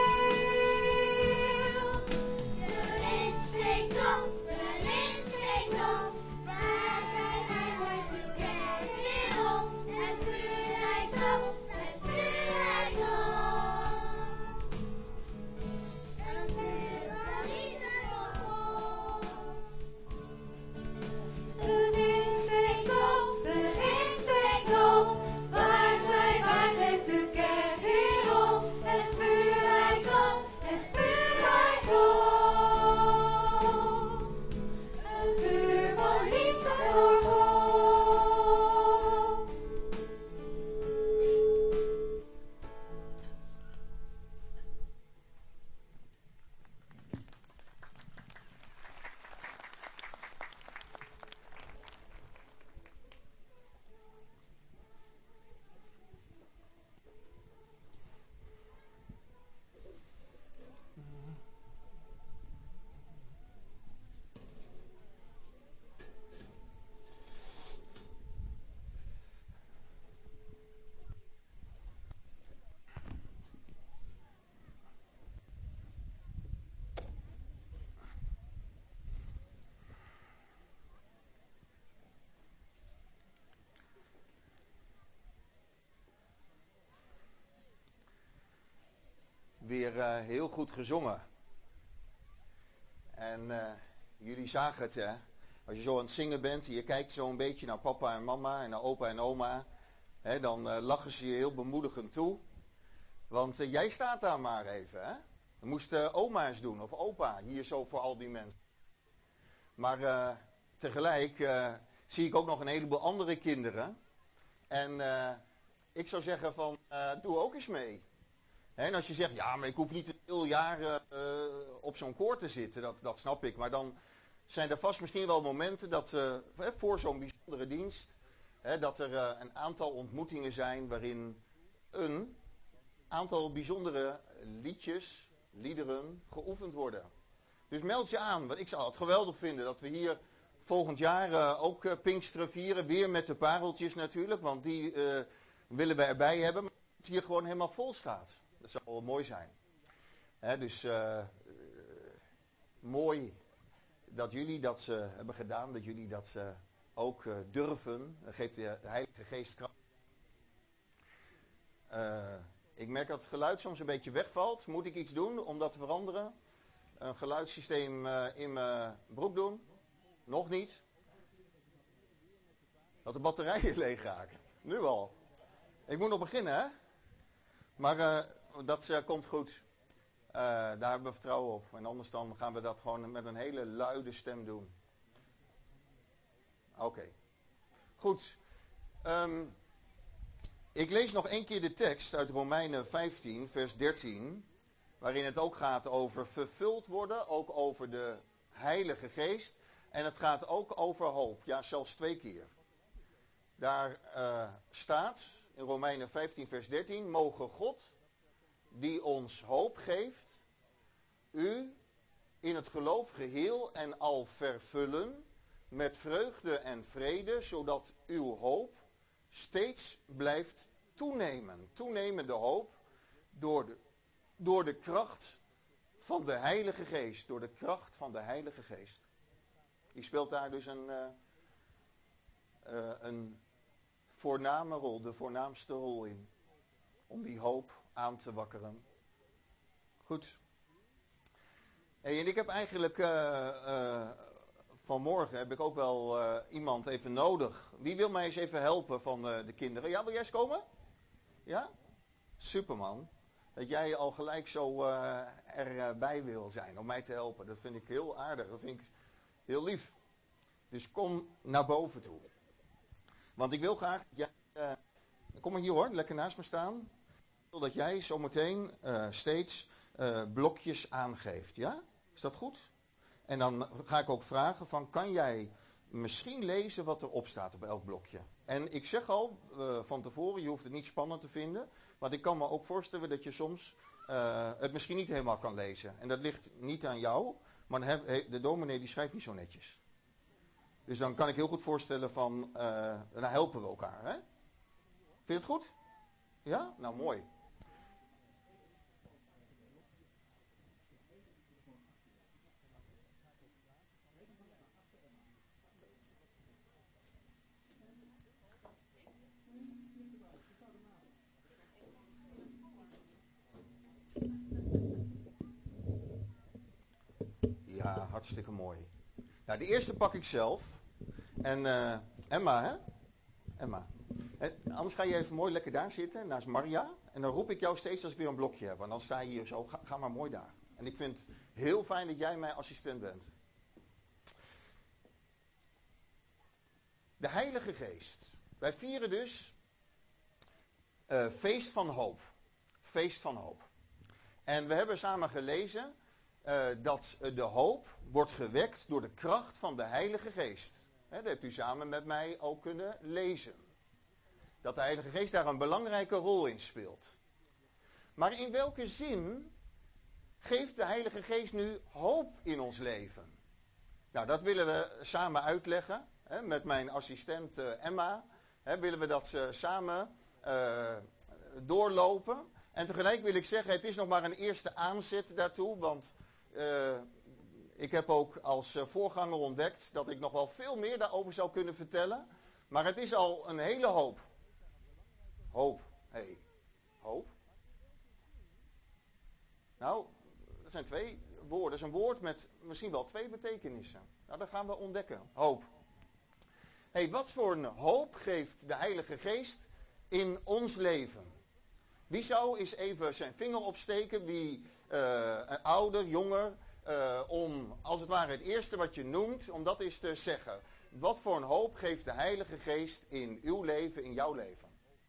De wind steekt op, de wind steekt op. Waar zijn wij ooit gekend weer op? Het vuur lijkt op, het vuur lijkt op. De wind steekt op, de wind steekt op. Waar zijn wij, leeft uw kerk weer op. Het vuur lijkt op, het vuur lijkt op. Een vuur van liefde voor God. Weer uh, heel goed gezongen. En uh, jullie zagen het, hè. Als je zo aan het zingen bent en je kijkt zo een beetje naar papa en mama en naar opa en oma, hè, dan uh, lachen ze je heel bemoedigend toe. Want uh, jij staat daar maar even, hè. Dat moest uh, oma eens doen, of opa, hier zo voor al die mensen. Maar uh, tegelijk uh, zie ik ook nog een heleboel andere kinderen. En uh, ik zou zeggen van, uh, doe ook eens mee. En als je zegt, ja, maar ik hoef niet een heel jaar uh, op zo'n koor te zitten, dat, dat snap ik. Maar dan zijn er vast misschien wel momenten dat uh, voor zo'n bijzondere dienst, hè, dat er uh, een aantal ontmoetingen zijn waarin een aantal bijzondere liedjes, liederen geoefend worden. Dus meld je aan, want ik zou het geweldig vinden dat we hier volgend jaar uh, ook uh, Pinksteren vieren. Weer met de pareltjes natuurlijk, want die uh, willen we erbij hebben. Maar dat het hier gewoon helemaal vol staat. Dat zou wel mooi zijn. He, dus uh, uh, mooi dat jullie dat uh, hebben gedaan, dat jullie dat uh, ook uh, durven. Dat geeft de Heilige Geest kracht. Uh, Ik merk dat het geluid soms een beetje wegvalt. Moet ik iets doen om dat te veranderen? Een geluidssysteem uh, in mijn broek doen? Nog niet. Dat de batterijen leeg raken. Nu al. Ik moet nog beginnen, hè? Maar uh, dat uh, komt goed. Uh, daar hebben we vertrouwen op. En anders dan gaan we dat gewoon met een hele luide stem doen. Oké. Okay. Goed. Um, ik lees nog één keer de tekst uit Romeinen vijftien, vers dertien. Waarin het ook gaat over vervuld worden. Ook over de Heilige Geest. En het gaat ook over hoop. Ja, zelfs twee keer. Daar uh, staat in Romeinen vijftien, vers dertien. Mogen God, die ons hoop geeft, u in het geloof geheel en al vervullen met vreugde en vrede, zodat uw hoop steeds blijft toenemen. Toenemende hoop door de, door de kracht van de Heilige Geest. Door de kracht van de Heilige Geest. Die speelt daar dus een, uh, uh, een voorname rol, de voornaamste rol in. Om die hoop aan te wakkeren. Goed. Hey, en ik heb eigenlijk uh, uh, vanmorgen heb ik ook wel uh, iemand even nodig. Wie wil mij eens even helpen van uh, de kinderen? Ja, wil jij eens komen? Ja? Superman. Dat jij al gelijk zo uh, erbij wil zijn om mij te helpen. Dat vind ik heel aardig. Dat vind ik heel lief. Dus kom naar boven toe. Want ik wil graag... Ja, uh, kom maar hier hoor, lekker naast me staan. Ik wil dat jij zometeen uh, steeds uh, blokjes aangeeft. Ja? Is dat goed? En dan ga ik ook vragen van, kan jij misschien lezen wat erop staat op elk blokje? En ik zeg al uh, van tevoren, je hoeft het niet spannend te vinden. Want ik kan me ook voorstellen dat je soms uh, het misschien niet helemaal kan lezen. En dat ligt niet aan jou, maar de dominee die schrijft niet zo netjes. Dus dan kan ik heel goed voorstellen van, uh, dan helpen we elkaar. Hè? Vind je het goed? Ja? Nou, mooi. Ja, hartstikke mooi. Nou, de eerste pak ik zelf. En uh, Emma, hè? Emma. En anders ga je even mooi lekker daar zitten, naast Maria. En dan roep ik jou steeds als ik weer een blokje heb. Want dan sta je hier zo, ga, ga maar mooi daar. En ik vind het heel fijn dat jij mijn assistent bent. De Heilige Geest. Wij vieren dus uh, feest van hoop. Feest van hoop. En we hebben samen gelezen uh, dat de hoop wordt gewekt door de kracht van de Heilige Geest. He, dat hebt u samen met mij ook kunnen lezen. Dat de Heilige Geest daar een belangrijke rol in speelt. Maar in welke zin geeft de Heilige Geest nu hoop in ons leven? Nou, dat willen we samen uitleggen. He, met mijn assistent uh, Emma. He, willen we dat uh, samen uh, doorlopen. En tegelijk wil ik zeggen, het is nog maar een eerste aanzet daartoe. Want uh, ik heb ook als uh, voorganger ontdekt dat ik nog wel veel meer daarover zou kunnen vertellen. Maar het is al een hele hoop. Hoop. Hé, hey. Hoop. Nou, dat zijn twee woorden. Dat is een woord met misschien wel twee betekenissen. Nou, dat gaan we ontdekken. Hoop. Hé, hey, wat voor een hoop geeft de Heilige Geest in ons leven? Wie zou eens even zijn vinger opsteken, wie uh, ouder, jonger, uh, om als het ware het eerste wat je noemt, om dat eens te zeggen. Wat voor een hoop geeft de Heilige Geest in uw leven, in jouw leven?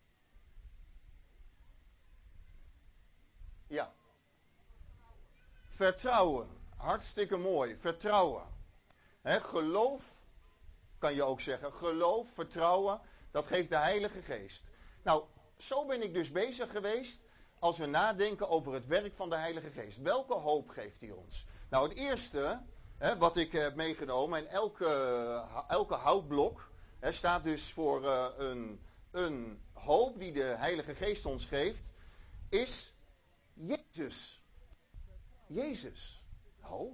Ja. Vertrouwen. Hartstikke mooi. Vertrouwen. He, geloof, kan je ook zeggen. Geloof, vertrouwen, dat geeft de Heilige Geest. Nou, zo ben ik dus bezig geweest als we nadenken over het werk van de Heilige Geest. Welke hoop geeft hij ons? Nou, het eerste hè, wat ik heb meegenomen, en elke, elke houtblok hè, staat dus voor uh, een, een hoop die de Heilige Geest ons geeft, is Jezus. Jezus. Oh.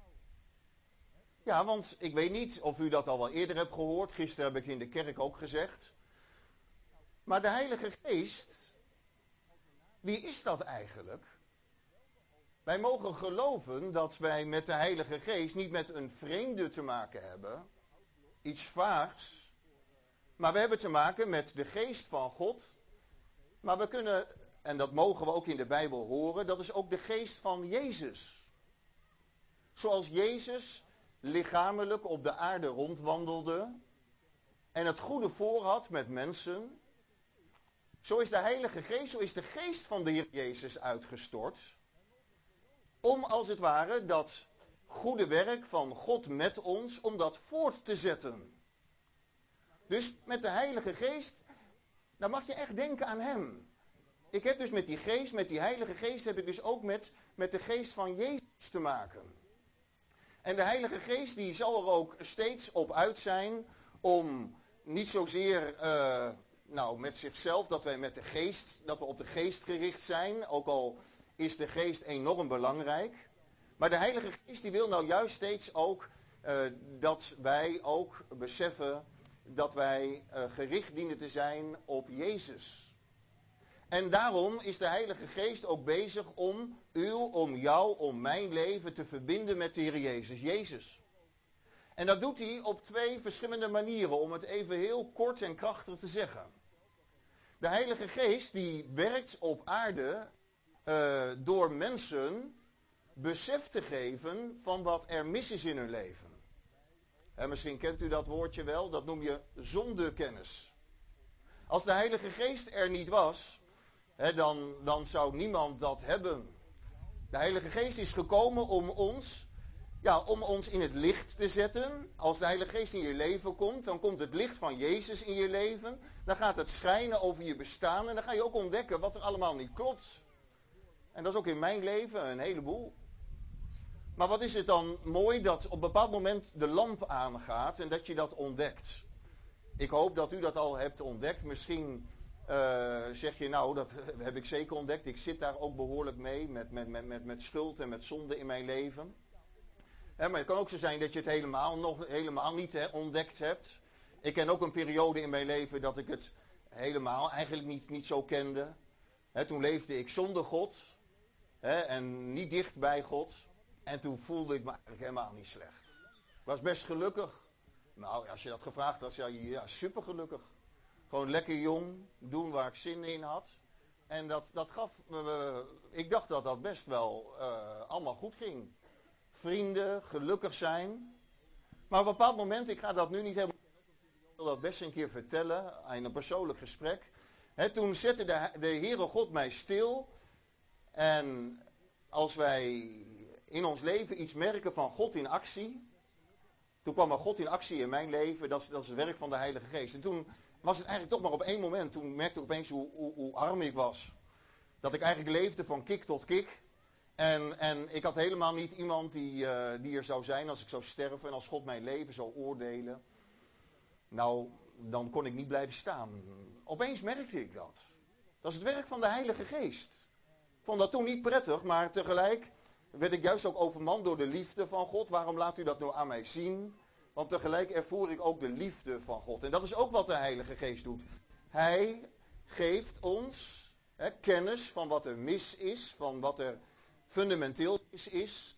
Ja, want ik weet niet of u dat al wel eerder hebt gehoord. Gisteren heb ik in de kerk ook gezegd. Maar de Heilige Geest wie is dat eigenlijk? Wij mogen geloven dat wij met de Heilige Geest niet met een vreemde te maken hebben, iets vaags, maar we hebben te maken met de Geest van God. Maar we kunnen, en dat mogen we ook in de Bijbel horen, dat is ook de Geest van Jezus. Zoals Jezus lichamelijk op de aarde rondwandelde en het goede voor had met mensen, zo is de Heilige Geest, zo is de Geest van de Heer Jezus uitgestort, om als het ware dat goede werk van God met ons, om dat voort te zetten. Dus met de Heilige Geest, dan mag je echt denken aan Hem. Ik heb dus met die Geest, met die Heilige Geest, heb ik dus ook met, met de Geest van Jezus te maken. En de Heilige Geest die zal er ook steeds op uit zijn om niet zozeer uh, nou, met zichzelf, dat wij met de Geest, dat we op de Geest gericht zijn, ook al is de Geest enorm belangrijk. Maar de Heilige Geest die wil nou juist steeds ook uh, dat wij ook beseffen dat wij uh, gericht dienen te zijn op Jezus. En daarom is de Heilige Geest ook bezig om u, om jou, om mijn leven te verbinden met de Heer Jezus. Jezus. En dat doet hij op twee verschillende manieren, om het even heel kort en krachtig te zeggen. De Heilige Geest die werkt op aarde uh, door mensen besef te geven van wat er mis is in hun leven. En misschien kent u dat woordje wel, dat noem je zondekennis. Als de Heilige Geest er niet was, hè, dan, dan zou niemand dat hebben. De Heilige Geest is gekomen om ons, ja, om ons in het licht te zetten. Als de Heilige Geest in je leven komt, dan komt het licht van Jezus in je leven. Dan gaat het schijnen over je bestaan en dan ga je ook ontdekken wat er allemaal niet klopt. En dat is ook in mijn leven een heleboel. Maar wat is het dan mooi dat op een bepaald moment de lamp aangaat en dat je dat ontdekt. Ik hoop dat u dat al hebt ontdekt. Misschien uh, zeg je nou, dat heb ik zeker ontdekt. Ik zit daar ook behoorlijk mee met, met, met, met, met schuld en met zonde in mijn leven. He, maar het kan ook zo zijn dat je het helemaal, nog, helemaal niet he, ontdekt hebt. Ik ken ook een periode in mijn leven dat ik het helemaal eigenlijk niet, niet zo kende. He, toen leefde ik zonder God he, en niet dicht bij God. En toen voelde ik me eigenlijk helemaal niet slecht. Ik was best gelukkig. Nou, als je dat gevraagd had, zei je, ja, super gelukkig. Gewoon lekker jong, doen waar ik zin in had. En dat, dat gaf me, uh, ik dacht dat dat best wel uh, allemaal goed ging. Vrienden, gelukkig zijn. Maar op een bepaald moment, ik ga dat nu niet helemaal, ik wil dat best een keer vertellen, in een persoonlijk gesprek. He, toen zette de, de Heere God mij stil. En als wij in ons leven iets merken van God in actie. Toen kwam er God in actie in mijn leven. Dat is, dat is het werk van de Heilige Geest. En toen was het eigenlijk toch maar op één moment. Toen merkte ik opeens hoe, hoe, hoe arm ik was. Dat ik eigenlijk leefde van kik tot kik. En, en ik had helemaal niet iemand die, uh, die er zou zijn als ik zou sterven. En als God mijn leven zou oordelen. Nou, dan kon ik niet blijven staan. Opeens merkte ik dat. Dat is het werk van de Heilige Geest. Ik vond dat toen niet prettig, maar tegelijk werd ik juist ook overmand door de liefde van God. Waarom laat u dat nou aan mij zien? Want tegelijk ervoer ik ook de liefde van God. En dat is ook wat de Heilige Geest doet. Hij geeft ons hè, kennis van wat er mis is, van wat er fundamenteel is, is.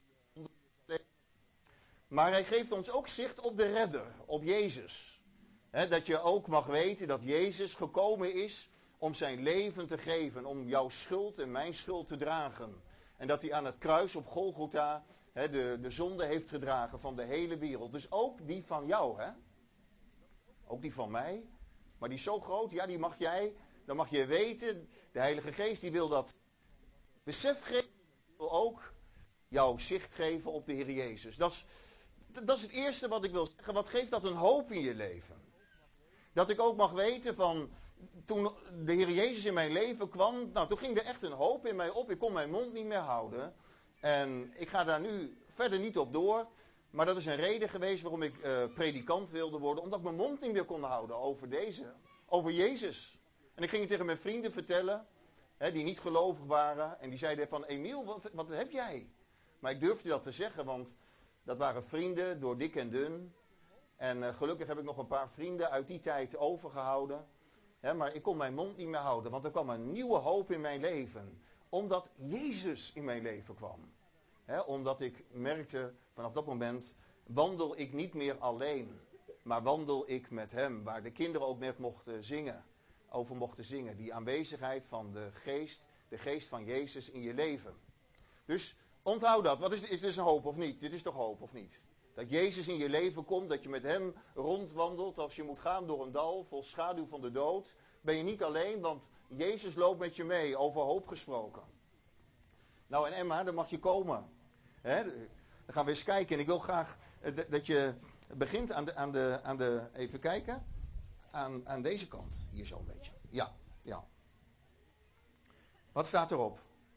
Maar hij geeft ons ook zicht op de redder, op Jezus. He, dat je ook mag weten dat Jezus gekomen is om zijn leven te geven, om jouw schuld en mijn schuld te dragen. En dat hij aan het kruis op Golgotha he, de, de zonde heeft gedragen van de hele wereld. Dus ook die van jou, hè? Ook die van mij. Maar die is zo groot, ja, die mag jij, dan mag je weten, de Heilige Geest die wil dat besef geven, wil ook jouw zicht geven op de Heer Jezus. Dat is, dat is het eerste wat ik wil zeggen. Wat geeft dat een hoop in je leven? Dat ik ook mag weten van, toen de Heer Jezus in mijn leven kwam, nou toen ging er echt een hoop in mij op. Ik kon mijn mond niet meer houden. En ik ga daar nu verder niet op door. Maar dat is een reden geweest waarom ik uh, predikant wilde worden. Omdat ik mijn mond niet meer kon houden over deze, over Jezus. En ik ging het tegen mijn vrienden vertellen, hè, die niet gelovig waren. En die zeiden van, Emiel, wat, wat heb jij? Maar ik durfde dat te zeggen, want dat waren vrienden door dik en dun. En uh, gelukkig heb ik nog een paar vrienden uit die tijd overgehouden. He, maar ik kon mijn mond niet meer houden, want er kwam een nieuwe hoop in mijn leven. Omdat Jezus in mijn leven kwam. He, omdat ik merkte, vanaf dat moment wandel ik niet meer alleen. Maar wandel ik met hem, waar de kinderen ook net mochten zingen. Over mochten zingen. Die aanwezigheid van de geest, de geest van Jezus in je leven. Dus onthoud dat. Wat is, is dit een hoop of niet? Dit is toch hoop of niet? Dat Jezus in je leven komt, dat je met hem rondwandelt. Als je moet gaan door een dal vol schaduw van de dood, ben je niet alleen, want Jezus loopt met je mee, over hoop gesproken. Nou en Emma, dan mag je komen. He, dan gaan we eens kijken. En ik wil graag dat je begint aan de, aan de, aan de even kijken, aan, aan deze kant. Hier zo een beetje. Ja, ja. Wat staat erop?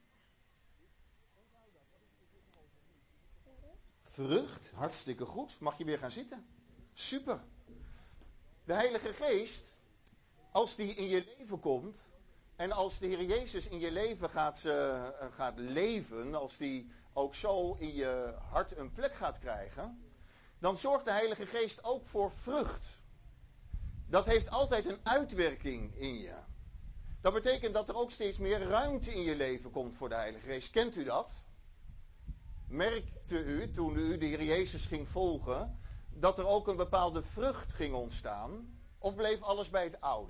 Vrucht, hartstikke goed. Mag je weer gaan zitten? Super. De Heilige Geest, als die in je leven komt, en als de Heer Jezus in je leven gaat, uh, gaat leven, als die ook zo in je hart een plek gaat krijgen, dan zorgt de Heilige Geest ook voor vrucht. Dat heeft altijd een uitwerking in je. Dat betekent dat er ook steeds meer ruimte in je leven komt voor de Heilige Geest. Kent u dat? Merkte u, toen u de Heer Jezus ging volgen, dat er ook een bepaalde vrucht ging ontstaan? Of bleef alles bij het oude?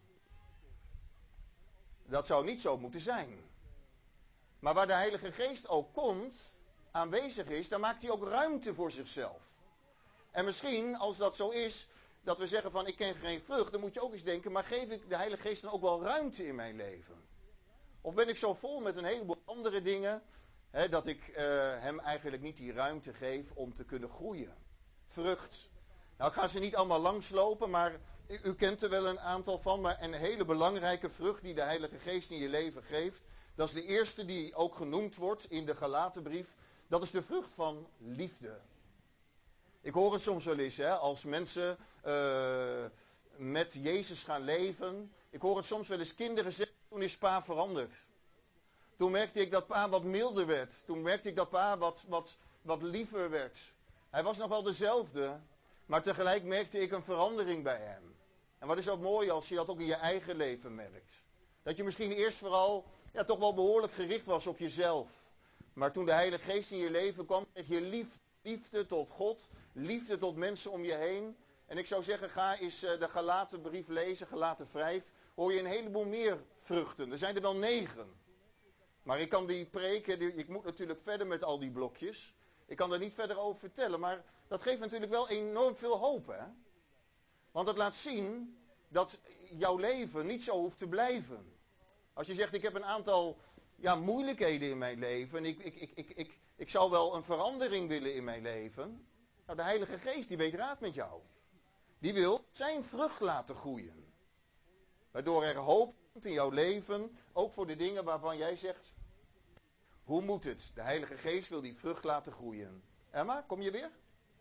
Dat zou niet zo moeten zijn. Maar waar de Heilige Geest ook komt, aanwezig is, dan maakt hij ook ruimte voor zichzelf. En misschien, als dat zo is, dat we zeggen van ik ken geen vrucht, dan moet je ook eens denken, maar geef ik de Heilige Geest dan ook wel ruimte in mijn leven? Of ben ik zo vol met een heleboel andere dingen, hè, dat ik uh, hem eigenlijk niet die ruimte geef om te kunnen groeien? Vrucht. Nou, ik ga ze niet allemaal langslopen, maar u, u kent er wel een aantal van, maar een hele belangrijke vrucht die de Heilige Geest in je leven geeft, dat is de eerste die ook genoemd wordt in de Galatenbrief, dat is de vrucht van liefde. Ik hoor het soms wel eens, hè, als mensen uh, met Jezus gaan leven. Ik hoor het soms wel eens kinderen zeggen, toen is pa veranderd. Toen merkte ik dat pa wat milder werd. Toen merkte ik dat pa wat, wat, wat liever werd. Hij was nog wel dezelfde, maar tegelijk merkte ik een verandering bij hem. En wat is ook mooi als je dat ook in je eigen leven merkt. Dat je misschien eerst vooral ja, toch wel behoorlijk gericht was op jezelf. Maar toen de Heilige Geest in je leven kwam, kreeg je liefde, liefde tot God, liefde tot mensen om je heen. En ik zou zeggen, ga eens de Galatenbrief lezen, Galaten vijf, hoor je een heleboel meer vruchten. Er zijn er wel negen. Maar ik kan die preken, die, ik moet natuurlijk verder met al die blokjes. Ik kan er niet verder over vertellen, maar dat geeft natuurlijk wel enorm veel hoop, hè? Want het laat zien dat jouw leven niet zo hoeft te blijven. Als je zegt, ik heb een aantal ja, moeilijkheden in mijn leven en ik, ik, ik, ik, ik, ik zou wel een verandering willen in mijn leven. Nou, de Heilige Geest, die weet raad met jou. Die wil zijn vrucht laten groeien. Waardoor er hoop komt in jouw leven, ook voor de dingen waarvan jij zegt, hoe moet het? De Heilige Geest wil die vrucht laten groeien. Emma, kom je weer?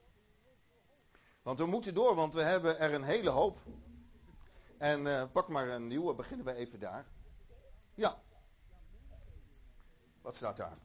Want we moeten door, want we hebben er een hele hoop. En uh, pak maar een nieuwe, beginnen we even daar. Ja. Wat staat daar?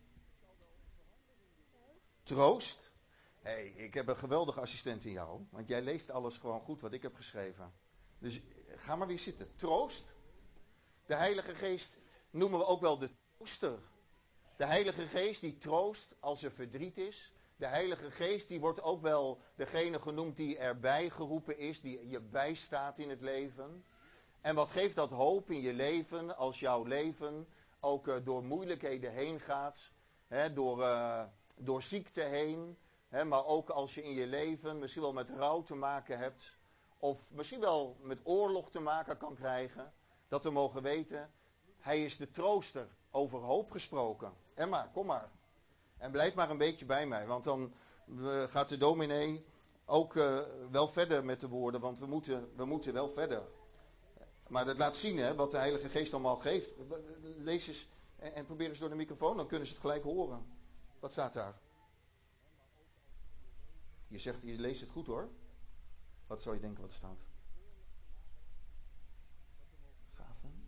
Troost. Hé, hey, ik heb een geweldige assistent in jou. Want jij leest alles gewoon goed wat ik heb geschreven. Dus ga maar weer zitten. Troost. De Heilige Geest noemen we ook wel de trooster. De Heilige Geest die troost als er verdriet is. De Heilige Geest die wordt ook wel degene genoemd die erbij geroepen is. Die je bijstaat in het leven. En wat geeft dat hoop in je leven als jouw leven ook uh, door moeilijkheden heen gaat. Hè, door, uh, door ziekte heen. Hè, maar ook als je in je leven misschien wel met rouw te maken hebt. Of misschien wel met oorlog te maken kan krijgen. Dat we mogen weten, hij is de trooster, over hoop gesproken. Emma, kom maar. En blijf maar een beetje bij mij, want dan uh, gaat de dominee ook uh, wel verder met de woorden, want we moeten, we moeten wel verder. Maar dat laat zien, hè, wat de Heilige Geest allemaal geeft. Lees eens en, en probeer eens door de microfoon, dan kunnen ze het gelijk horen. Wat staat daar? Je zegt, je leest het goed hoor. Wat zou je denken wat er staat? Gaven.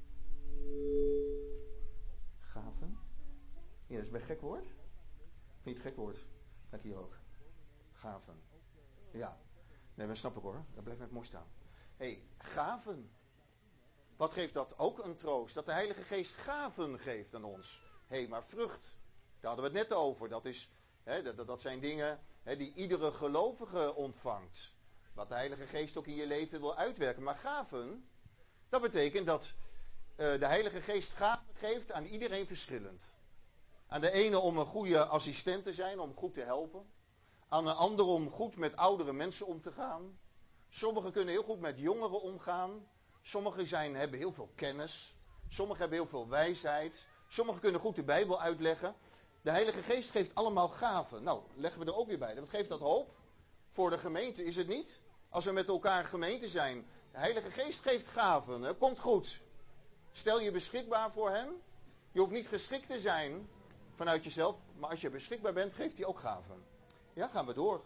Gaven. Ja, dat is bij gek woord. Vind je het gek woord? Kijk hier ook. Gaven. Ja. Nee, dat snap ik hoor. Dat blijft met mooi staan. Hé, hey, gaven. Wat geeft dat ook een troost? Dat de Heilige Geest gaven geeft aan ons. Hé, hey, maar vrucht, daar hadden we het net over. Dat, is, hè, dat, dat zijn dingen hè, die iedere gelovige ontvangt. Wat de Heilige Geest ook in je leven wil uitwerken. Maar gaven, dat betekent dat uh, de Heilige Geest gaven geeft aan iedereen verschillend. Aan de ene om een goede assistent te zijn, om goed te helpen. Aan de andere om goed met oudere mensen om te gaan. Sommigen kunnen heel goed met jongeren omgaan. Sommigen zijn, hebben heel veel kennis. Sommigen hebben heel veel wijsheid. Sommigen kunnen goed de Bijbel uitleggen. De Heilige Geest geeft allemaal gaven. Nou, leggen we er ook weer bij. Wat geeft dat hoop? Voor de gemeente is het niet. Als we met elkaar gemeente zijn. De Heilige Geest geeft gaven. Het komt goed. Stel je beschikbaar voor hem. Je hoeft niet geschikt te zijn vanuit jezelf. Maar als je beschikbaar bent, geeft hij ook gaven. Ja, gaan we door.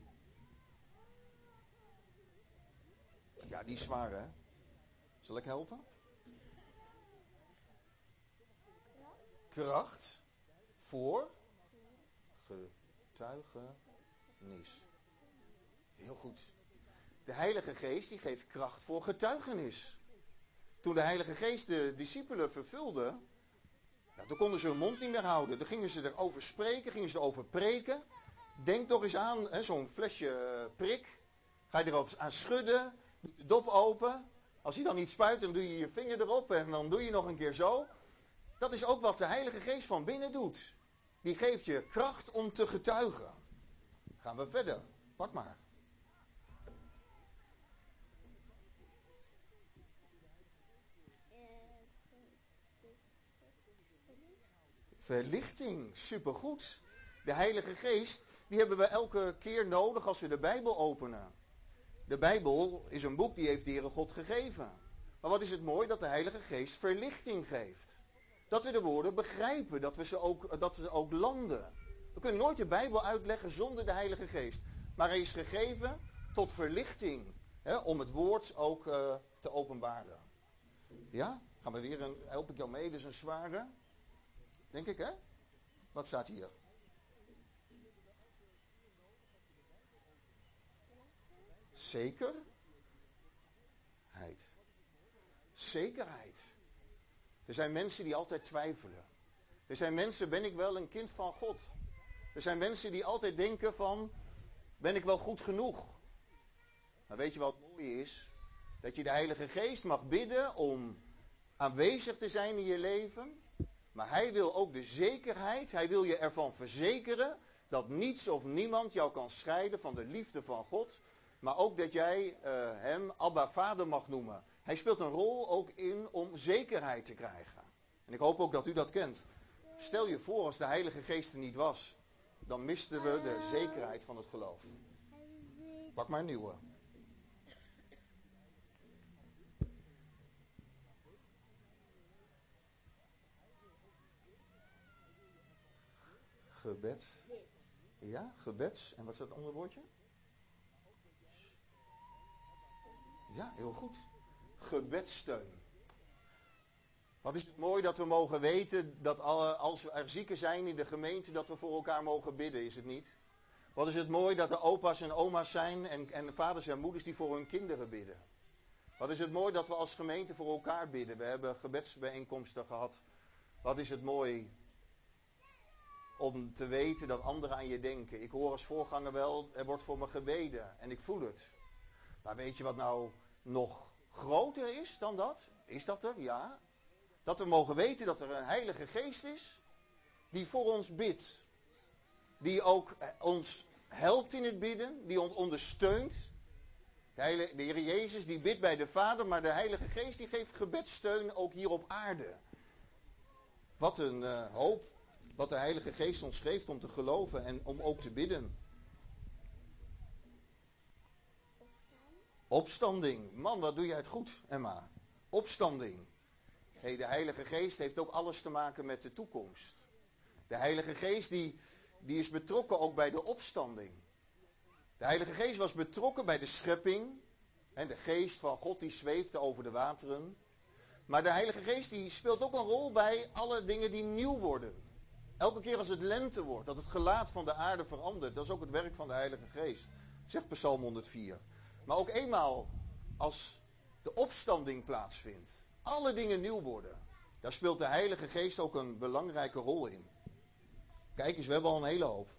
Ja, die is zwaar, hè? Zal ik helpen? Kracht voor getuigenis. Heel goed. De Heilige Geest die geeft kracht voor getuigenis. Toen de Heilige Geest de discipelen vervulde, nou, toen konden ze hun mond niet meer houden. Dan gingen ze erover spreken, gingen ze erover preken. Denk toch eens aan, hè, zo'n flesje prik. Ga je erop aan schudden, doe de dop open. Als hij dan niet spuit, dan doe je je vinger erop en dan doe je nog een keer zo. Dat is ook wat de Heilige Geest van binnen doet. Die geeft je kracht om te getuigen. Gaan we verder. Pak maar. Verlichting, supergoed. De Heilige Geest, die hebben we elke keer nodig als we de Bijbel openen. De Bijbel is een boek die heeft de Heere God gegeven. Maar wat is het mooi dat de Heilige Geest verlichting geeft. Dat we de woorden begrijpen, dat we ze ook, dat ze ook landen. We kunnen nooit de Bijbel uitleggen zonder de Heilige Geest. Maar hij is gegeven tot verlichting. Hè, om het woord ook uh, te openbaren. Ja? Gaan we weer een, help ik jou mee, dus een zware. Denk ik, hè? Wat staat hier? Zekerheid. Zekerheid. Er zijn mensen die altijd twijfelen. Er zijn mensen, ben ik wel een kind van God? Er zijn mensen die altijd denken van, ben ik wel goed genoeg? Maar weet je wat het mooie is? Dat je de Heilige Geest mag bidden om aanwezig te zijn in je leven. Maar hij wil ook de zekerheid, hij wil je ervan verzekeren dat niets of niemand jou kan scheiden van de liefde van God. Maar ook dat jij uh, hem Abba Vader mag noemen. Hij speelt een rol ook in om zekerheid te krijgen. En ik hoop ook dat u dat kent. Stel je voor als de Heilige Geest er niet was. Dan misten we de zekerheid van het geloof. Pak maar een nieuwe. Gebed. Ja, gebeds. En wat is dat andere woordje? Ja, heel goed. Gebedssteun. Wat is het mooi dat we mogen weten dat alle, als er zieken zijn in de gemeente, dat we voor elkaar mogen bidden, is het niet? Wat is het mooi dat er opa's en oma's zijn en, en vaders en moeders die voor hun kinderen bidden. Wat is het mooi dat we als gemeente voor elkaar bidden. We hebben gebedsbijeenkomsten gehad. Wat is het mooi om te weten dat anderen aan je denken. Ik hoor als voorganger wel, er wordt voor me gebeden en ik voel het. Maar weet je wat nou nog groter is dan dat? Is dat er? Ja. Dat we mogen weten dat er een Heilige Geest is die voor ons bidt. Die ook ons helpt in het bidden, die ons ondersteunt. De, Heilige, de Heer Jezus die bidt bij de Vader, maar de Heilige Geest die geeft gebedssteun ook hier op aarde. Wat een uh, hoop, wat de Heilige Geest ons geeft om te geloven en om ook te bidden. Opstanding. Man, wat doe jij het goed, Emma. Opstanding. Hey, de Heilige Geest heeft ook alles te maken met de toekomst. De Heilige Geest die, die is betrokken ook bij de opstanding. De Heilige Geest was betrokken bij de schepping. En de geest van God die zweefde over de wateren. Maar de Heilige Geest die speelt ook een rol bij alle dingen die nieuw worden. Elke keer als het lente wordt, dat het gelaat van de aarde verandert. Dat is ook het werk van de Heilige Geest. Zegt Psalm honderdvier. Maar ook eenmaal als de opstanding plaatsvindt. alle dingen nieuw worden. Daar speelt de Heilige Geest ook een belangrijke rol in. Kijk eens, we hebben al een hele hoop.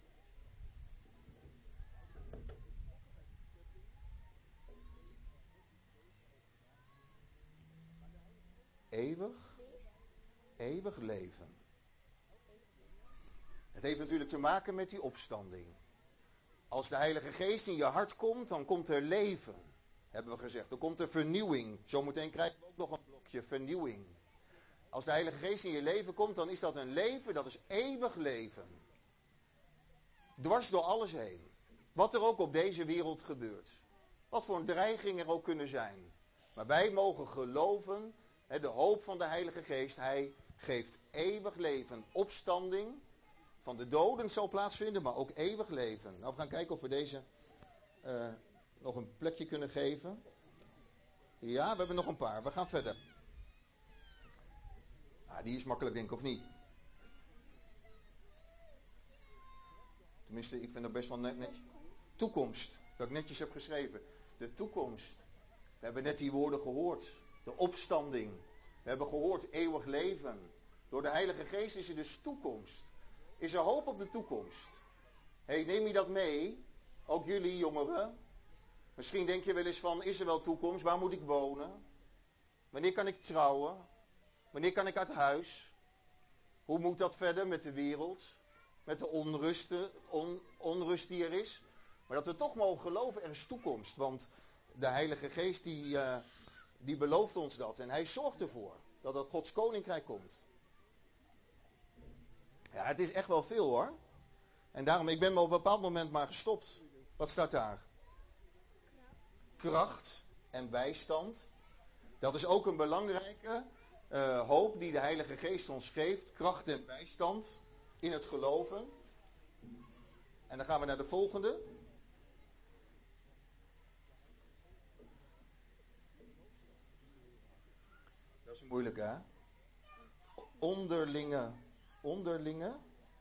Eeuwig, eeuwig leven. Het heeft natuurlijk te maken met die opstanding. Als de Heilige Geest in je hart komt, dan komt er leven. Hebben we gezegd. Dan komt er vernieuwing. Zometeen krijgen we ook nog een blokje vernieuwing. Als de Heilige Geest in je leven komt, dan is dat een leven, dat is eeuwig leven. Dwars door alles heen. Wat er ook op deze wereld gebeurt. Wat voor een dreiging er ook kunnen zijn. Maar wij mogen geloven, hè, de hoop van de Heilige Geest, hij geeft eeuwig leven. Opstanding van de doden zal plaatsvinden, maar ook eeuwig leven. Nou, we gaan kijken of we deze uh, nog een plekje kunnen geven. Ja, we hebben nog een paar. We gaan verder. Ah, die is makkelijk, denk ik, of niet? Tenminste, ik vind dat best wel net, net. Toekomst, dat ik netjes heb geschreven. De toekomst. We hebben net die woorden gehoord. De opstanding. We hebben gehoord eeuwig leven. Door de Heilige Geest is er dus toekomst. Is er hoop op de toekomst? Hé, hey, neem je dat mee? Ook jullie jongeren. Misschien denk je wel eens van, is er wel toekomst? Waar moet ik wonen? Wanneer kan ik trouwen? Wanneer kan ik uit huis? Hoe moet dat verder met de wereld? Met de onrust, on, onrust die er is? Maar dat we toch mogen geloven, er is toekomst. Want de Heilige Geest die, uh, die belooft ons dat. En hij zorgt ervoor dat dat Gods Koninkrijk komt. Ja, het is echt wel veel hoor. En daarom, ik ben me op een bepaald moment maar gestopt. Wat staat daar? Kracht en bijstand. Dat is ook een belangrijke uh, hoop die de Heilige Geest ons geeft. Kracht en bijstand in het geloven. En dan gaan we naar de volgende. Dat is moeilijk hè. Onderlinge, onderlinge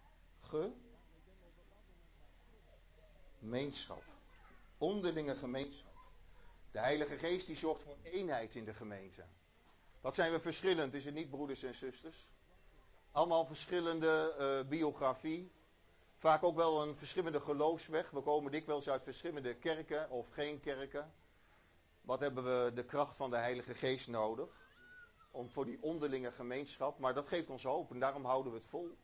gemeenschap. Onderlinge gemeenschap. De Heilige Geest die zorgt voor eenheid in de gemeente. Wat zijn we verschillend, is het niet, broeders en zusters? Allemaal verschillende uh, biografie. Vaak ook wel een verschillende geloofsweg. We komen dikwijls uit verschillende kerken of geen kerken. Wat hebben we de kracht van de Heilige Geest nodig? Om voor die onderlinge gemeenschap. Maar dat geeft ons hoop en daarom houden we het vol.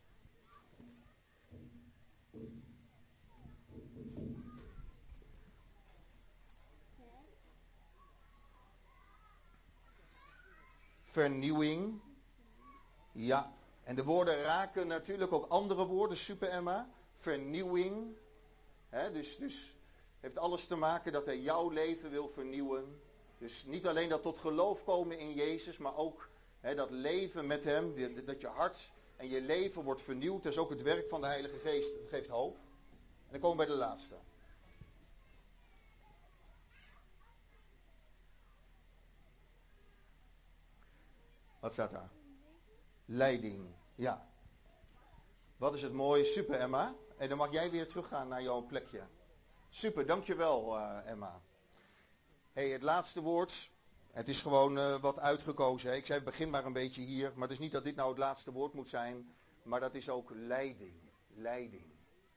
Vernieuwing. Ja. En de woorden raken natuurlijk ook andere woorden. Super Emma. Vernieuwing. He, dus, dus heeft alles te maken dat hij jouw leven wil vernieuwen. Dus niet alleen dat tot geloof komen in Jezus. Maar ook he, dat leven met hem. Dat je hart en je leven wordt vernieuwd. Dat is ook het werk van de Heilige Geest. Dat geeft hoop. En dan komen we bij de laatste. Wat staat daar? Leiding. Ja. Wat is het mooie. Super Emma. En dan mag jij weer teruggaan naar jouw plekje. Super, dankjewel uh, Emma. Hey, het laatste woord. Het is gewoon uh, wat uitgekozen. Hè? Ik zei begin maar een beetje hier. Maar het is niet dat dit nou het laatste woord moet zijn. Maar dat is ook leiding. Leiding.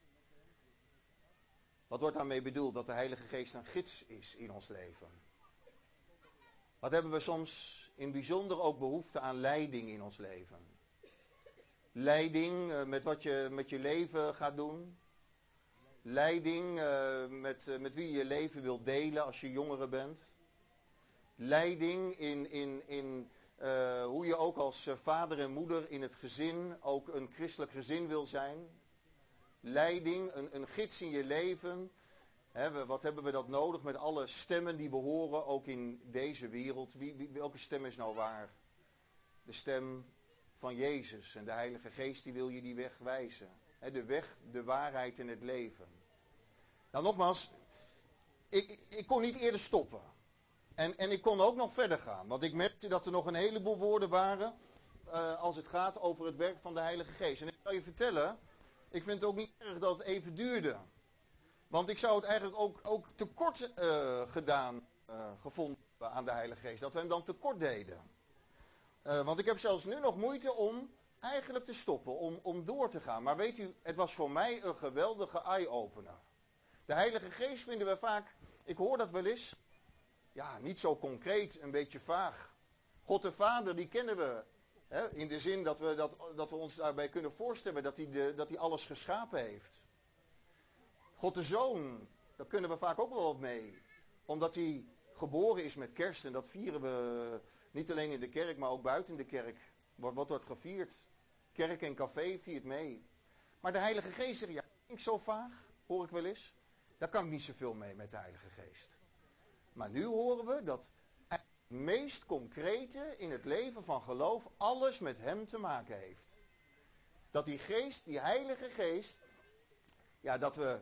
Wat wordt daarmee bedoeld? Dat de Heilige Geest een gids is in ons leven. Wat hebben we soms in bijzonder ook behoefte aan leiding in ons leven. Leiding uh, met wat je met je leven gaat doen. Leiding uh, met, uh, met wie je je leven wilt delen als je jongere bent. Leiding in, in, in uh, hoe je ook als uh, vader en moeder in het gezin ook een christelijk gezin wil zijn. Leiding, een, een gids in je leven. He, we, wat hebben we dat nodig met alle stemmen die we horen, ook in deze wereld. Wie, wie, welke stem is nou waar? De stem van Jezus en de Heilige Geest die wil je die weg wijzen. He, de weg, de waarheid en het leven. Nou nogmaals, ik, ik kon niet eerder stoppen. En, en ik kon ook nog verder gaan. Want ik merkte dat er nog een heleboel woorden waren uh, als het gaat over het werk van de Heilige Geest. En ik zal je vertellen, ik vind het ook niet erg dat het even duurde. Want ik zou het eigenlijk ook, ook tekort uh, gedaan uh, gevonden aan de Heilige Geest. Dat we hem dan tekort deden. Uh, want ik heb zelfs nu nog moeite om eigenlijk te stoppen, om, om door te gaan. Maar weet u, het was voor mij een geweldige eye-opener. De Heilige Geest vinden we vaak, ik hoor dat wel eens, ja, niet zo concreet, een beetje vaag. God de Vader, die kennen we. Hè, in de zin dat we, dat, dat we ons daarbij kunnen voorstellen dat hij, de, dat hij alles geschapen heeft. God de Zoon, daar kunnen we vaak ook wel wat mee. Omdat hij geboren is met kerst en dat vieren we niet alleen in de kerk, maar ook buiten de kerk. Wat, wat wordt gevierd? Kerk en café viert mee. Maar de Heilige Geest zegt, ja, ik zo vaag, hoor ik wel eens. Daar kan ik niet zoveel mee met de Heilige Geest. Maar nu horen we dat het meest concrete in het leven van geloof alles met hem te maken heeft. Dat die geest, die Heilige Geest, ja, dat we,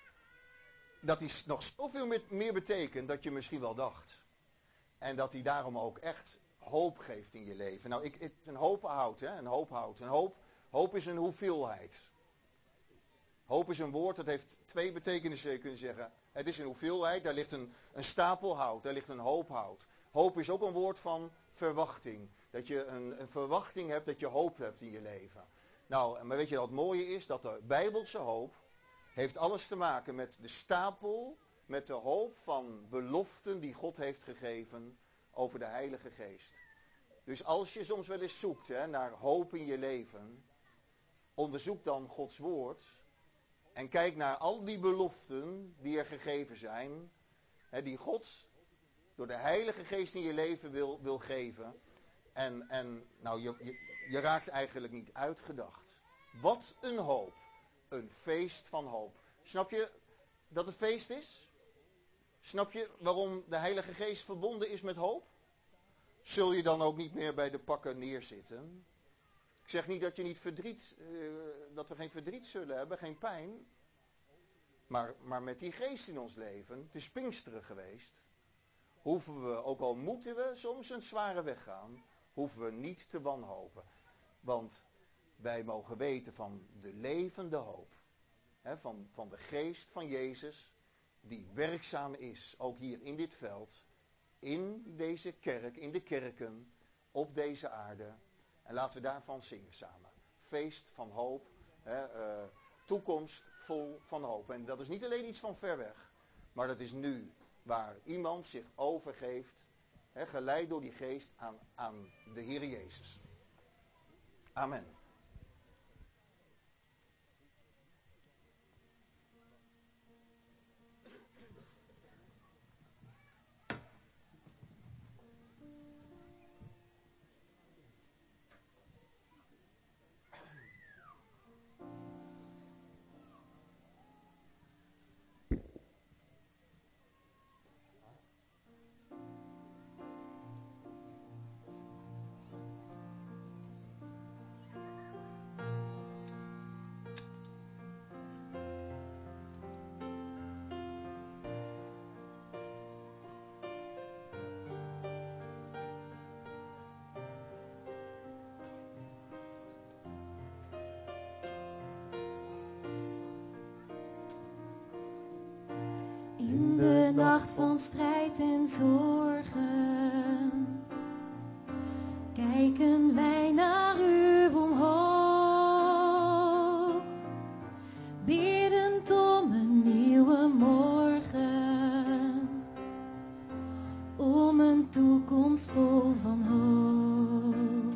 dat die nog zoveel meer, meer betekent dat je misschien wel dacht. En dat hij daarom ook echt hoop geeft in je leven. Nou, ik, ik, een hoop houdt, hè, een hoop houdt. Een hoop, hoop is een hoeveelheid. Hoop is een woord, dat heeft twee betekenissen, je kunt zeggen. Het is een hoeveelheid, daar ligt een, een stapel hout, daar ligt een hoop hout. Hoop is ook een woord van verwachting. Dat je een, een verwachting hebt, dat je hoop hebt in je leven. Nou, maar weet je wat het mooie is? Dat de Bijbelse hoop heeft alles te maken met de stapel, met de hoop van beloften die God heeft gegeven over de Heilige Geest. Dus als je soms wel eens zoekt, hè, naar hoop in je leven, onderzoek dan Gods woord. En kijk naar al die beloften die er gegeven zijn. Hè, die God door de Heilige Geest in je leven wil, wil geven. En, en nou, je, je, je raakt eigenlijk niet uitgedacht. Wat een hoop. Een feest van hoop. Snap je dat het feest is? Snap je waarom de Heilige Geest verbonden is met hoop? Zul je dan ook niet meer bij de pakken neerzitten? Ik zeg niet dat je niet verdriet, uh, dat we geen verdriet zullen hebben, geen pijn. Maar, maar met die geest in ons leven, het is Pinksteren geweest, hoeven we, ook al moeten we soms een zware weg gaan, hoeven we niet te wanhopen. Want wij mogen weten van de levende hoop. Hè, van, van de geest van Jezus, die werkzaam is, ook hier in dit veld, in deze kerk, in de kerken, op deze aarde. En laten we daarvan zingen samen. Feest van hoop, hè, uh, toekomst vol van hoop. En dat is niet alleen iets van ver weg, maar dat is nu, waar iemand zich overgeeft, hè, geleid door die geest aan, aan de Heer Jezus. Amen. In de nacht van strijd en zorgen kijken wij naar u omhoog, biddend om een nieuwe morgen, om een toekomst vol van hoop.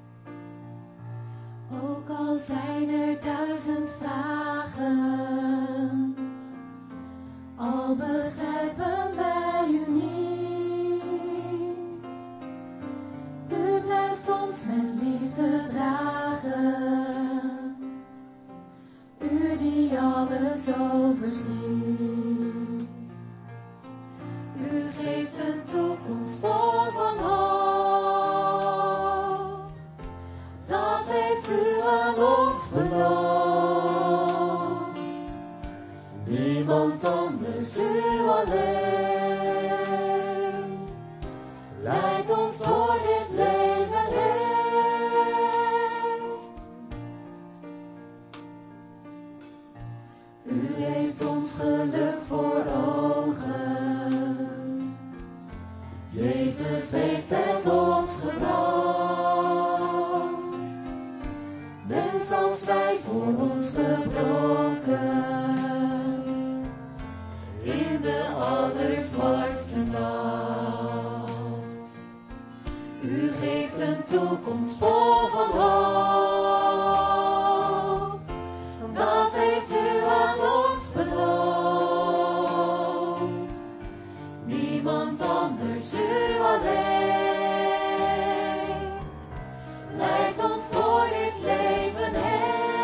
Ook al zijn er duizend vragen, al begrijpen wij u niet, u blijft ons met liefde dragen, u die alles overziet. U geeft een toekomst vol van hoop, dat heeft u aan ons beloofd. Niemand anders, u alleen, leidt ons door dit leven heen. U heeft ons geluk voor ogen, Jezus heeft het ons gebracht. gebroken in de allerzwartste nacht. U geeft een toekomst vol van hoop, dat heeft u aan ons beloofd. Niemand anders, u alleen, leidt ons door dit leven heen.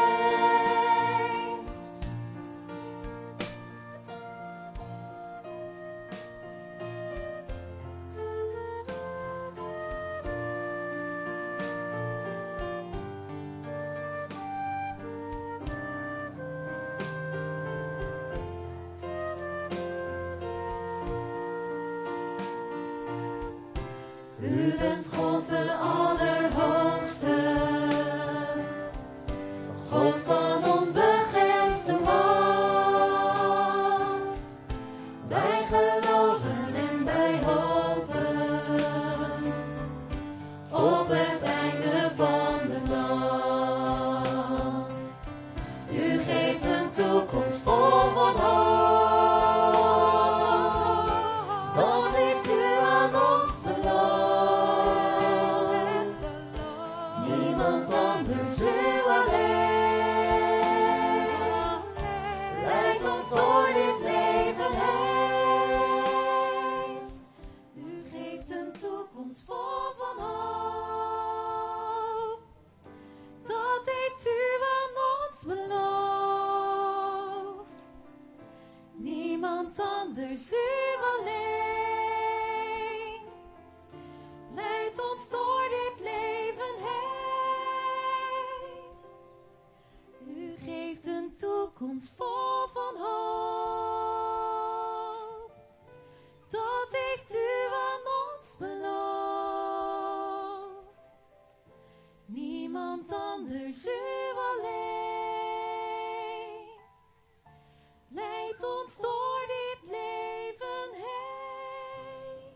U bent God de Allerhoogste, God van onbegrensde macht. Wij geloven en wij hopen op het einde van de nacht. U geeft een toekomst vol van hoop. Wat heeft u aan ons beloofd? Niemand anders, u alleen, leidt ons door dit leven heen. U geeft een toekomst vol van hoop. Dat heeft u aan ons beloofd. Niemand anders, u alleen, leidt ons door dit leven heen. U geeft een toekomst vol van hoop. Dat heeft u aan ons beloofd. Niemand anders, u alleen, leidt ons door dit leven heen.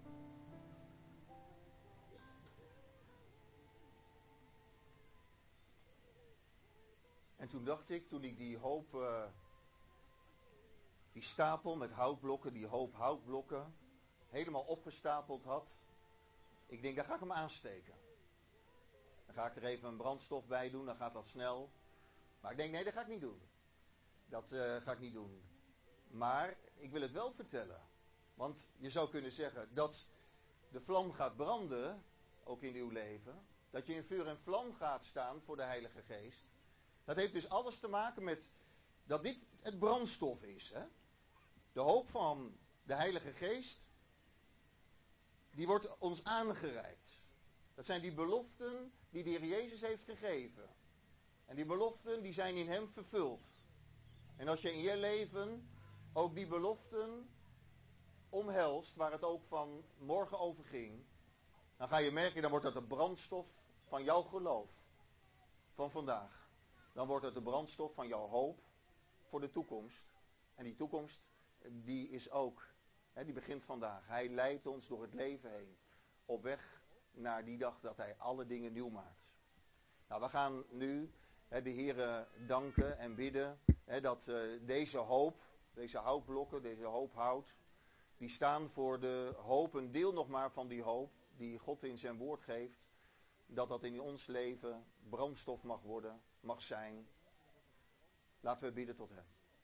En toen dacht ik, toen ik die hoop, uh, die stapel met houtblokken, die hoop houtblokken, helemaal opgestapeld had. Ik denk, daar ga ik hem aansteken. Dan ga ik er even een brandstof bij doen, dan gaat dat snel. Maar ik denk, nee, dat ga ik niet doen. Dat uh, ga ik niet doen. Maar ik wil het wel vertellen. Want je zou kunnen zeggen dat de vlam gaat branden, ook in uw leven. Dat je in vuur en vlam gaat staan voor de Heilige Geest. Dat heeft dus alles te maken met dat dit het brandstof is. Hè? De hoop van de Heilige Geest, die wordt ons aangereikt. Dat zijn die beloften die de Heer Jezus heeft gegeven. En die beloften die zijn in hem vervuld. En als je in je leven ook die beloften omhelst, waar het ook van morgen over ging, dan ga je merken, dan wordt dat de brandstof van jouw geloof van vandaag. Dan wordt het de brandstof van jouw hoop voor de toekomst. En die toekomst, die is ook, hè, die begint vandaag. Hij leidt ons door het leven heen. Op weg naar die dag dat hij alle dingen nieuw maakt. Nou, we gaan nu hè, de Heere danken en bidden hè, dat uh, deze hoop, deze houtblokken, deze hoop hout, die staan voor de hoop, een deel nog maar van die hoop die God in zijn woord geeft. Dat dat in ons leven brandstof mag worden, mag zijn. Laten we bidden tot hem.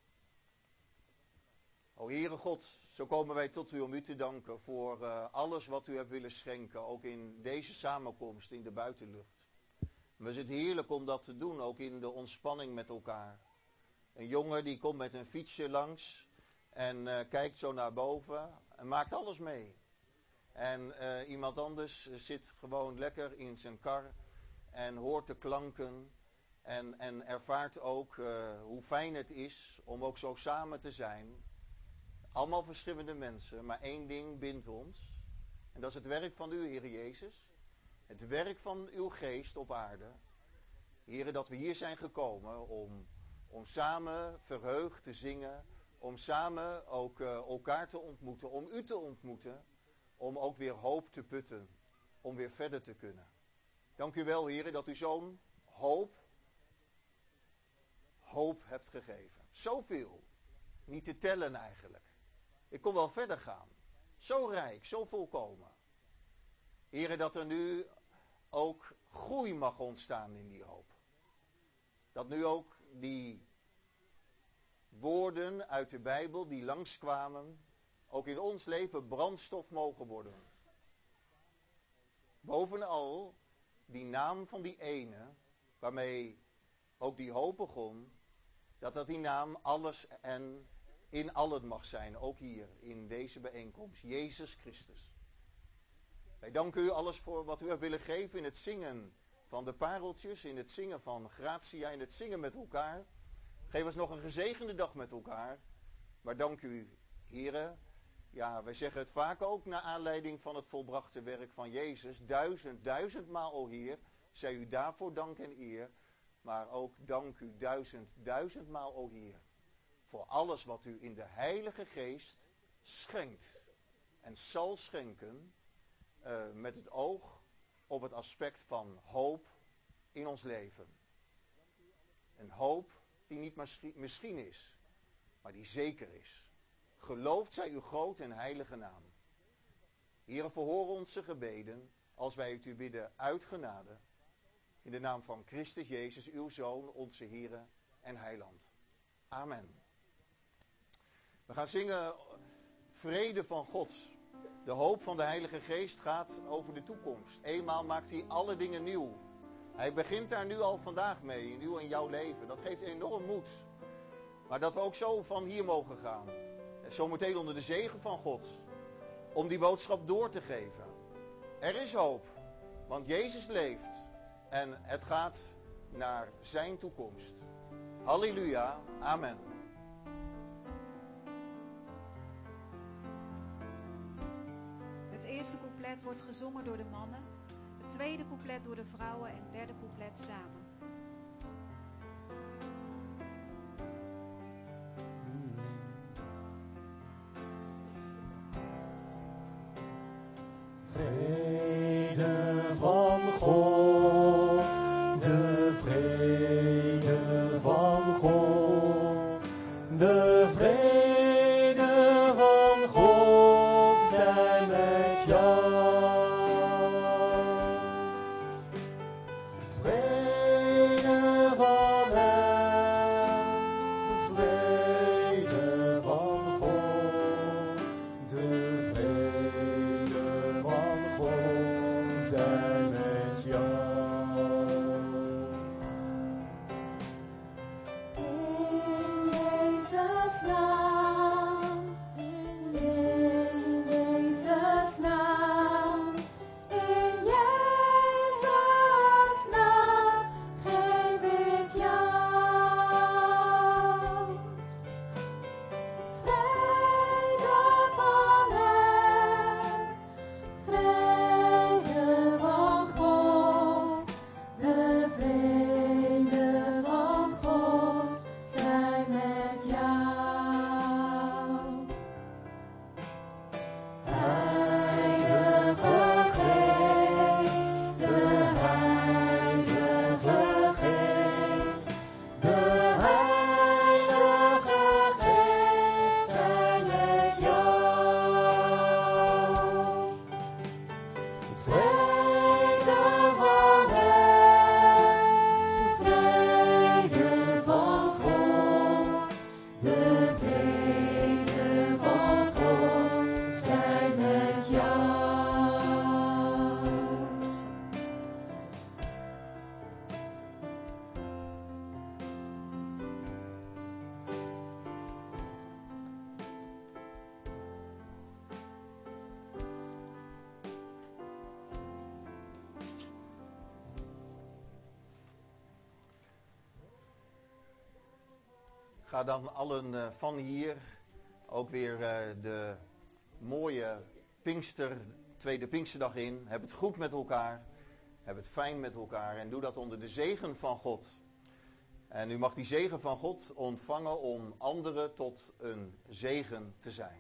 O Heere God, zo komen wij tot u om u te danken voor uh, alles wat u hebt willen schenken. Ook in deze samenkomst in de buitenlucht. We vinden het heerlijk om dat te doen, ook in de ontspanning met elkaar. Een jongen die komt met een fietsje langs en uh, kijkt zo naar boven en maakt alles mee. En uh, iemand anders zit gewoon lekker in zijn kar en hoort de klanken en, en ervaart ook uh, hoe fijn het is om ook zo samen te zijn. Allemaal verschillende mensen, maar één ding bindt ons. En dat is het werk van u, Heer Jezus. Het werk van uw geest op aarde. Heer, dat we hier zijn gekomen om, om samen verheugd te zingen. Om samen ook uh, elkaar te ontmoeten, om u te ontmoeten. Om ook weer hoop te putten, om weer verder te kunnen. Dank u wel, Heer, dat u zo'n hoop, hoop hebt gegeven. Zoveel. Niet te tellen eigenlijk. Ik kon wel verder gaan. Zo rijk, zo volkomen. Heere, dat er nu ook groei mag ontstaan in die hoop. Dat nu ook die woorden uit de Bijbel die langskwamen, ook in ons leven brandstof mogen worden. Bovenal die naam van die ene, waarmee ook die hoop begon, dat dat die naam alles en in allen mag zijn, ook hier in deze bijeenkomst, Jezus Christus. Wij danken u alles voor wat u hebt willen geven in het zingen van de pareltjes, in het zingen van Gratia, in het zingen met elkaar. Geef ons nog een gezegende dag met elkaar. Maar dank u, heren. Ja, wij zeggen het vaak ook naar aanleiding van het volbrachte werk van Jezus. Duizend, duizendmaal, o Heer, zij u daarvoor dank en eer. Maar ook dank u duizend, duizendmaal, o Heer, voor alles wat u in de Heilige Geest schenkt en zal schenken, uh, met het oog op het aspect van hoop in ons leven. Een hoop die niet misschien, misschien is, maar die zeker is. Geloofd zij uw grote en heilige naam. Heere, verhoor onze gebeden als wij het u bidden uit genade. In de naam van Christus Jezus, uw Zoon, onze Heere en Heiland. Amen. We gaan zingen vrede van God. De hoop van de Heilige Geest gaat over de toekomst. Eenmaal maakt hij alle dingen nieuw. Hij begint daar nu al vandaag mee, in uw en jouw leven. Dat geeft enorm moed. Maar dat we ook zo van hier mogen gaan. Zometeen onder de zegen van God. Om die boodschap door te geven. Er is hoop. Want Jezus leeft. En het gaat naar zijn toekomst. Halleluja. Amen. Het eerste couplet wordt gezongen door de mannen. Het tweede couplet door de vrouwen en het derde couplet samen. Vrede van God, de vrede van God, de vrede van God zij met jou. Vrede van hem, vrede van God, de vrede van God zij met jou. In Jezus' naam, in Jezus' naam, in Jezus' naam geef ik jou vrede van hem, vrede van God, de vrede van God zij met jou. Heilige Geest, de Heilige Geest, de Heilige Geest zij met jou. Vrede van hem, vrede van God, de vrede van God zij met jou. Ga dan allen uh, van hier ook weer uh, de mooie Pinkster, tweede Pinksterdag in. Heb het goed met elkaar. Heb het fijn met elkaar. En doe dat onder de zegen van God. En u mag die zegen van God ontvangen om anderen tot een zegen te zijn.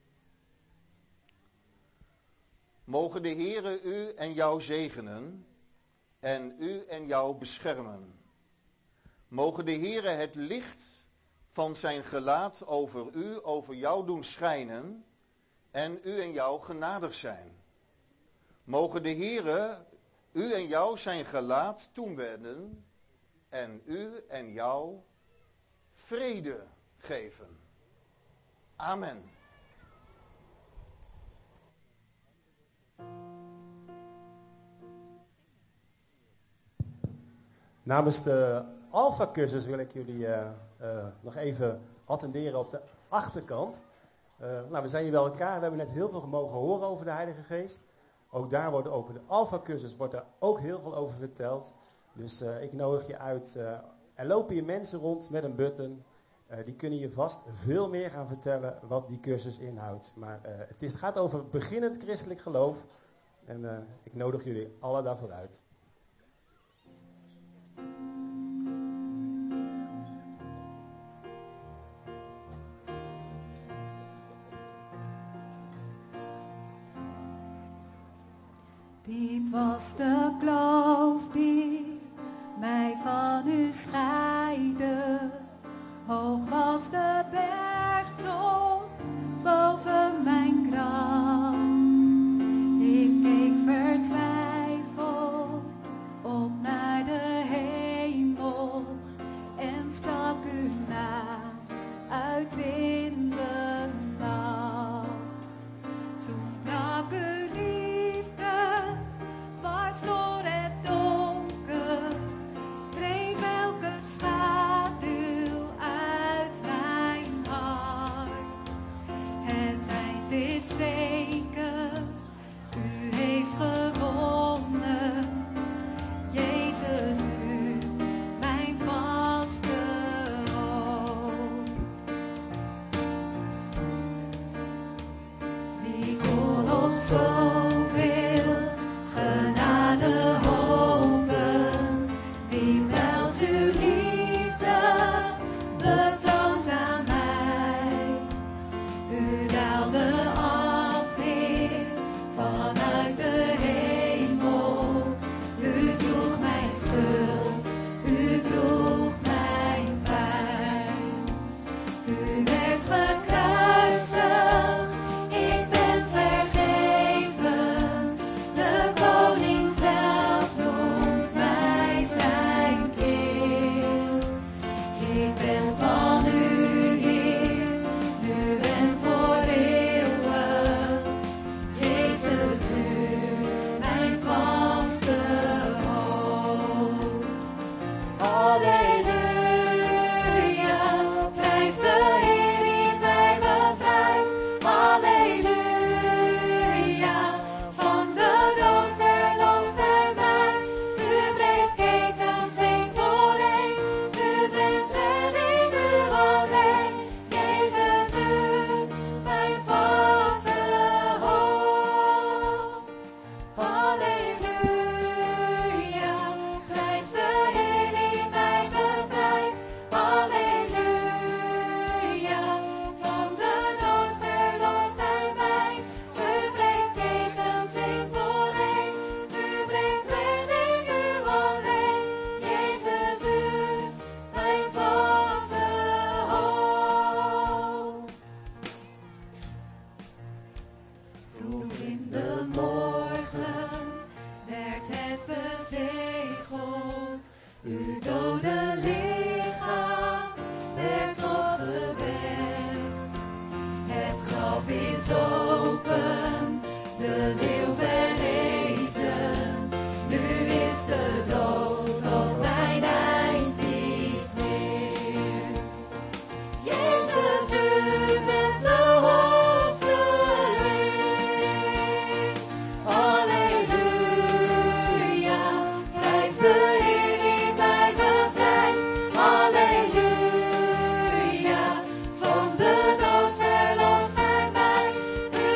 Mogen de Heere u en jou zegenen en u en jou beschermen. Mogen de Heere het licht van zijn gelaat over u, over jou doen schijnen en u en jou genadig zijn. Mogen de Heere u en jou zijn gelaat toewenden en u en jou vrede geven. Amen. Namens de Alpha-cursus wil ik jullie uh, uh, nog even attenderen op de achterkant. Uh, nou, we zijn hier bij elkaar. We hebben net heel veel mogen horen over de Heilige Geest. Ook daar wordt over de Alpha-cursus wordt daar ook heel veel over verteld. Dus uh, ik nodig je uit. Uh, er lopen hier mensen rond met een button. Uh, die kunnen je vast veel meer gaan vertellen wat die cursus inhoudt. Maar uh, het, is, het gaat over beginnend christelijk geloof. En uh, ik nodig jullie alle daarvoor uit. Diep was de kloof die mij van u scheidde. Hoog was de bergtop boven mijn kracht. Ik keek vertwijfeld op naar de hemel en sprak u na uit in de nacht. Toen brak uw liefde dwars door het donker, dreef elke schaduw uit mijn hart. Het eind is zeker, u heeft gewonnen, Jezus, u, mijn vaste hoop. Wie kon op zoveel genade hopen? Wie meldt uw liefde betoont aan mij? U daalde af, Heer, vanuit de hemel. U droeg mijn schuld, u droeg mijn pijn. U werd gekruisigd, ik ben vergeven. De koning zelf noemt mij zijn kind. Ik ben van u, Heer, nu en voor eeuwig. Jezus, u, mijn vaste hoop. Halleluja, prijs de Heer die mij bevrijdt. Halleluja, van de dood verlost hij mij. U breekt ketens één voor één, u brengt redding, u alleen. Jezus, u, mijn vaste hoop. Halleluja, prijs de Heer die mij bevrijdt. Halleluja, van de dood verlost hij mij. U breekt ketens één voor één, u brengt redding, u alleen. Jezus, u, mijn vaste hoop. Vroeg in de morgen werd het bezegeld. Uw dode lichaam werd opgewekt. Het graf is open, de leeuw verrezen. Nu is de dood ook mijn eind niet meer. Jezus, u bent de hoogste Heer. Halleluja, prijs de Heer die mij bevrijdt. Halleluja, van de dood verlost hij mij. U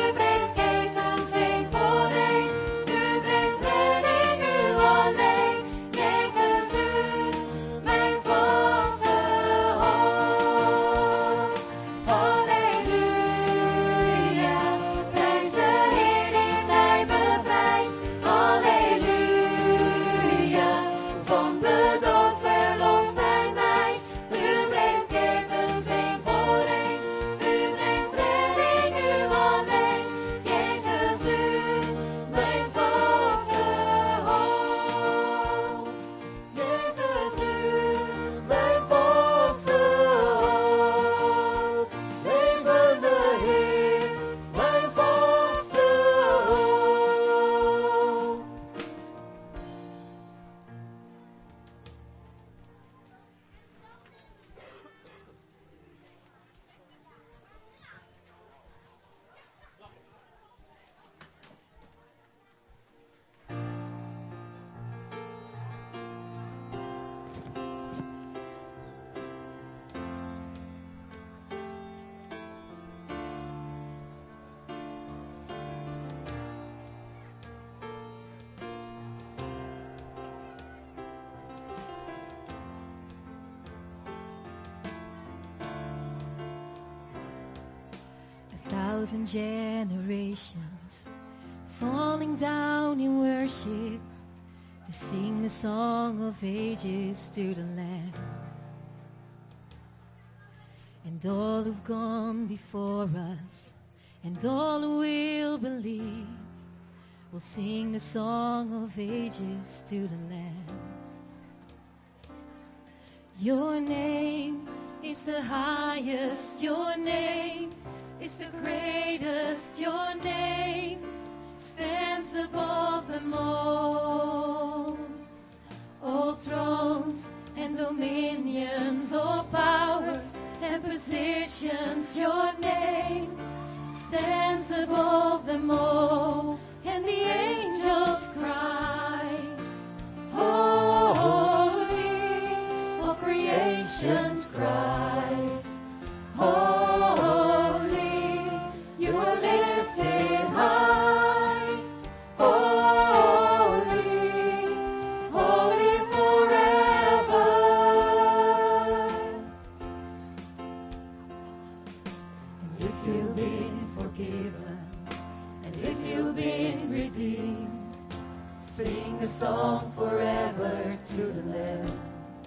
thousand generations falling down in worship to sing the song of ages to the Lamb. And all who've gone before us, and all who will believe, will sing the song of ages to the Lamb. Your name is the highest, your name is the greatest, your name stands above them all. All thrones and dominions, all powers and positions, your name stands above them all. And the angels cry, holy, all creations cries, holy, you are lifted high, holy, holy forever. And if you've been forgiven, and if you've been redeemed, sing a song forever to the Lamb.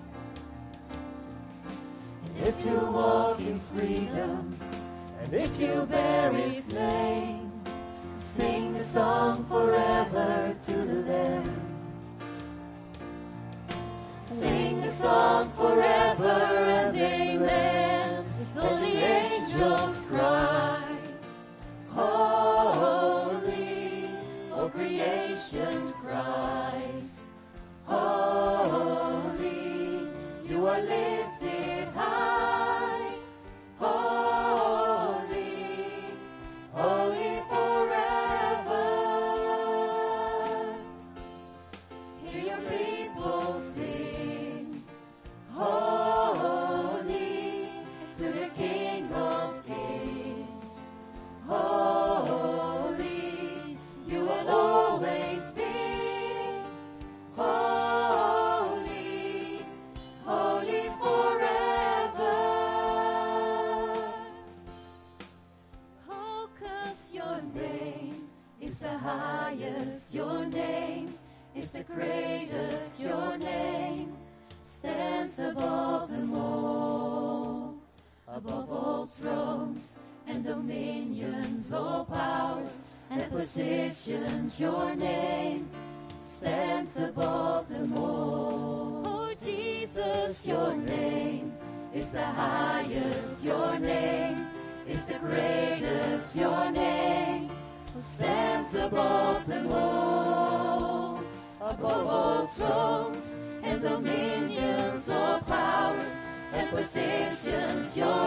And if you walk in freedom, and if you bear His name, sing a song forever to the Lamb. Sing a song forever and amen. Though the angels cry, holy, all creations cries, holy, you are lifted high, holy, holy forever. Hear your people sing, holy, to the King of Kings, holy, you will always be, holy, holy forever. Oh, 'cause your name is the highest, your name is the greatest, your name stands above them all, above all thrones and dominions, all powers and positions, your name stands above them all. Oh Jesus, your name is the highest, your name is the greatest, your name stands above them all, above all thrones and dominions, all powers and positions, your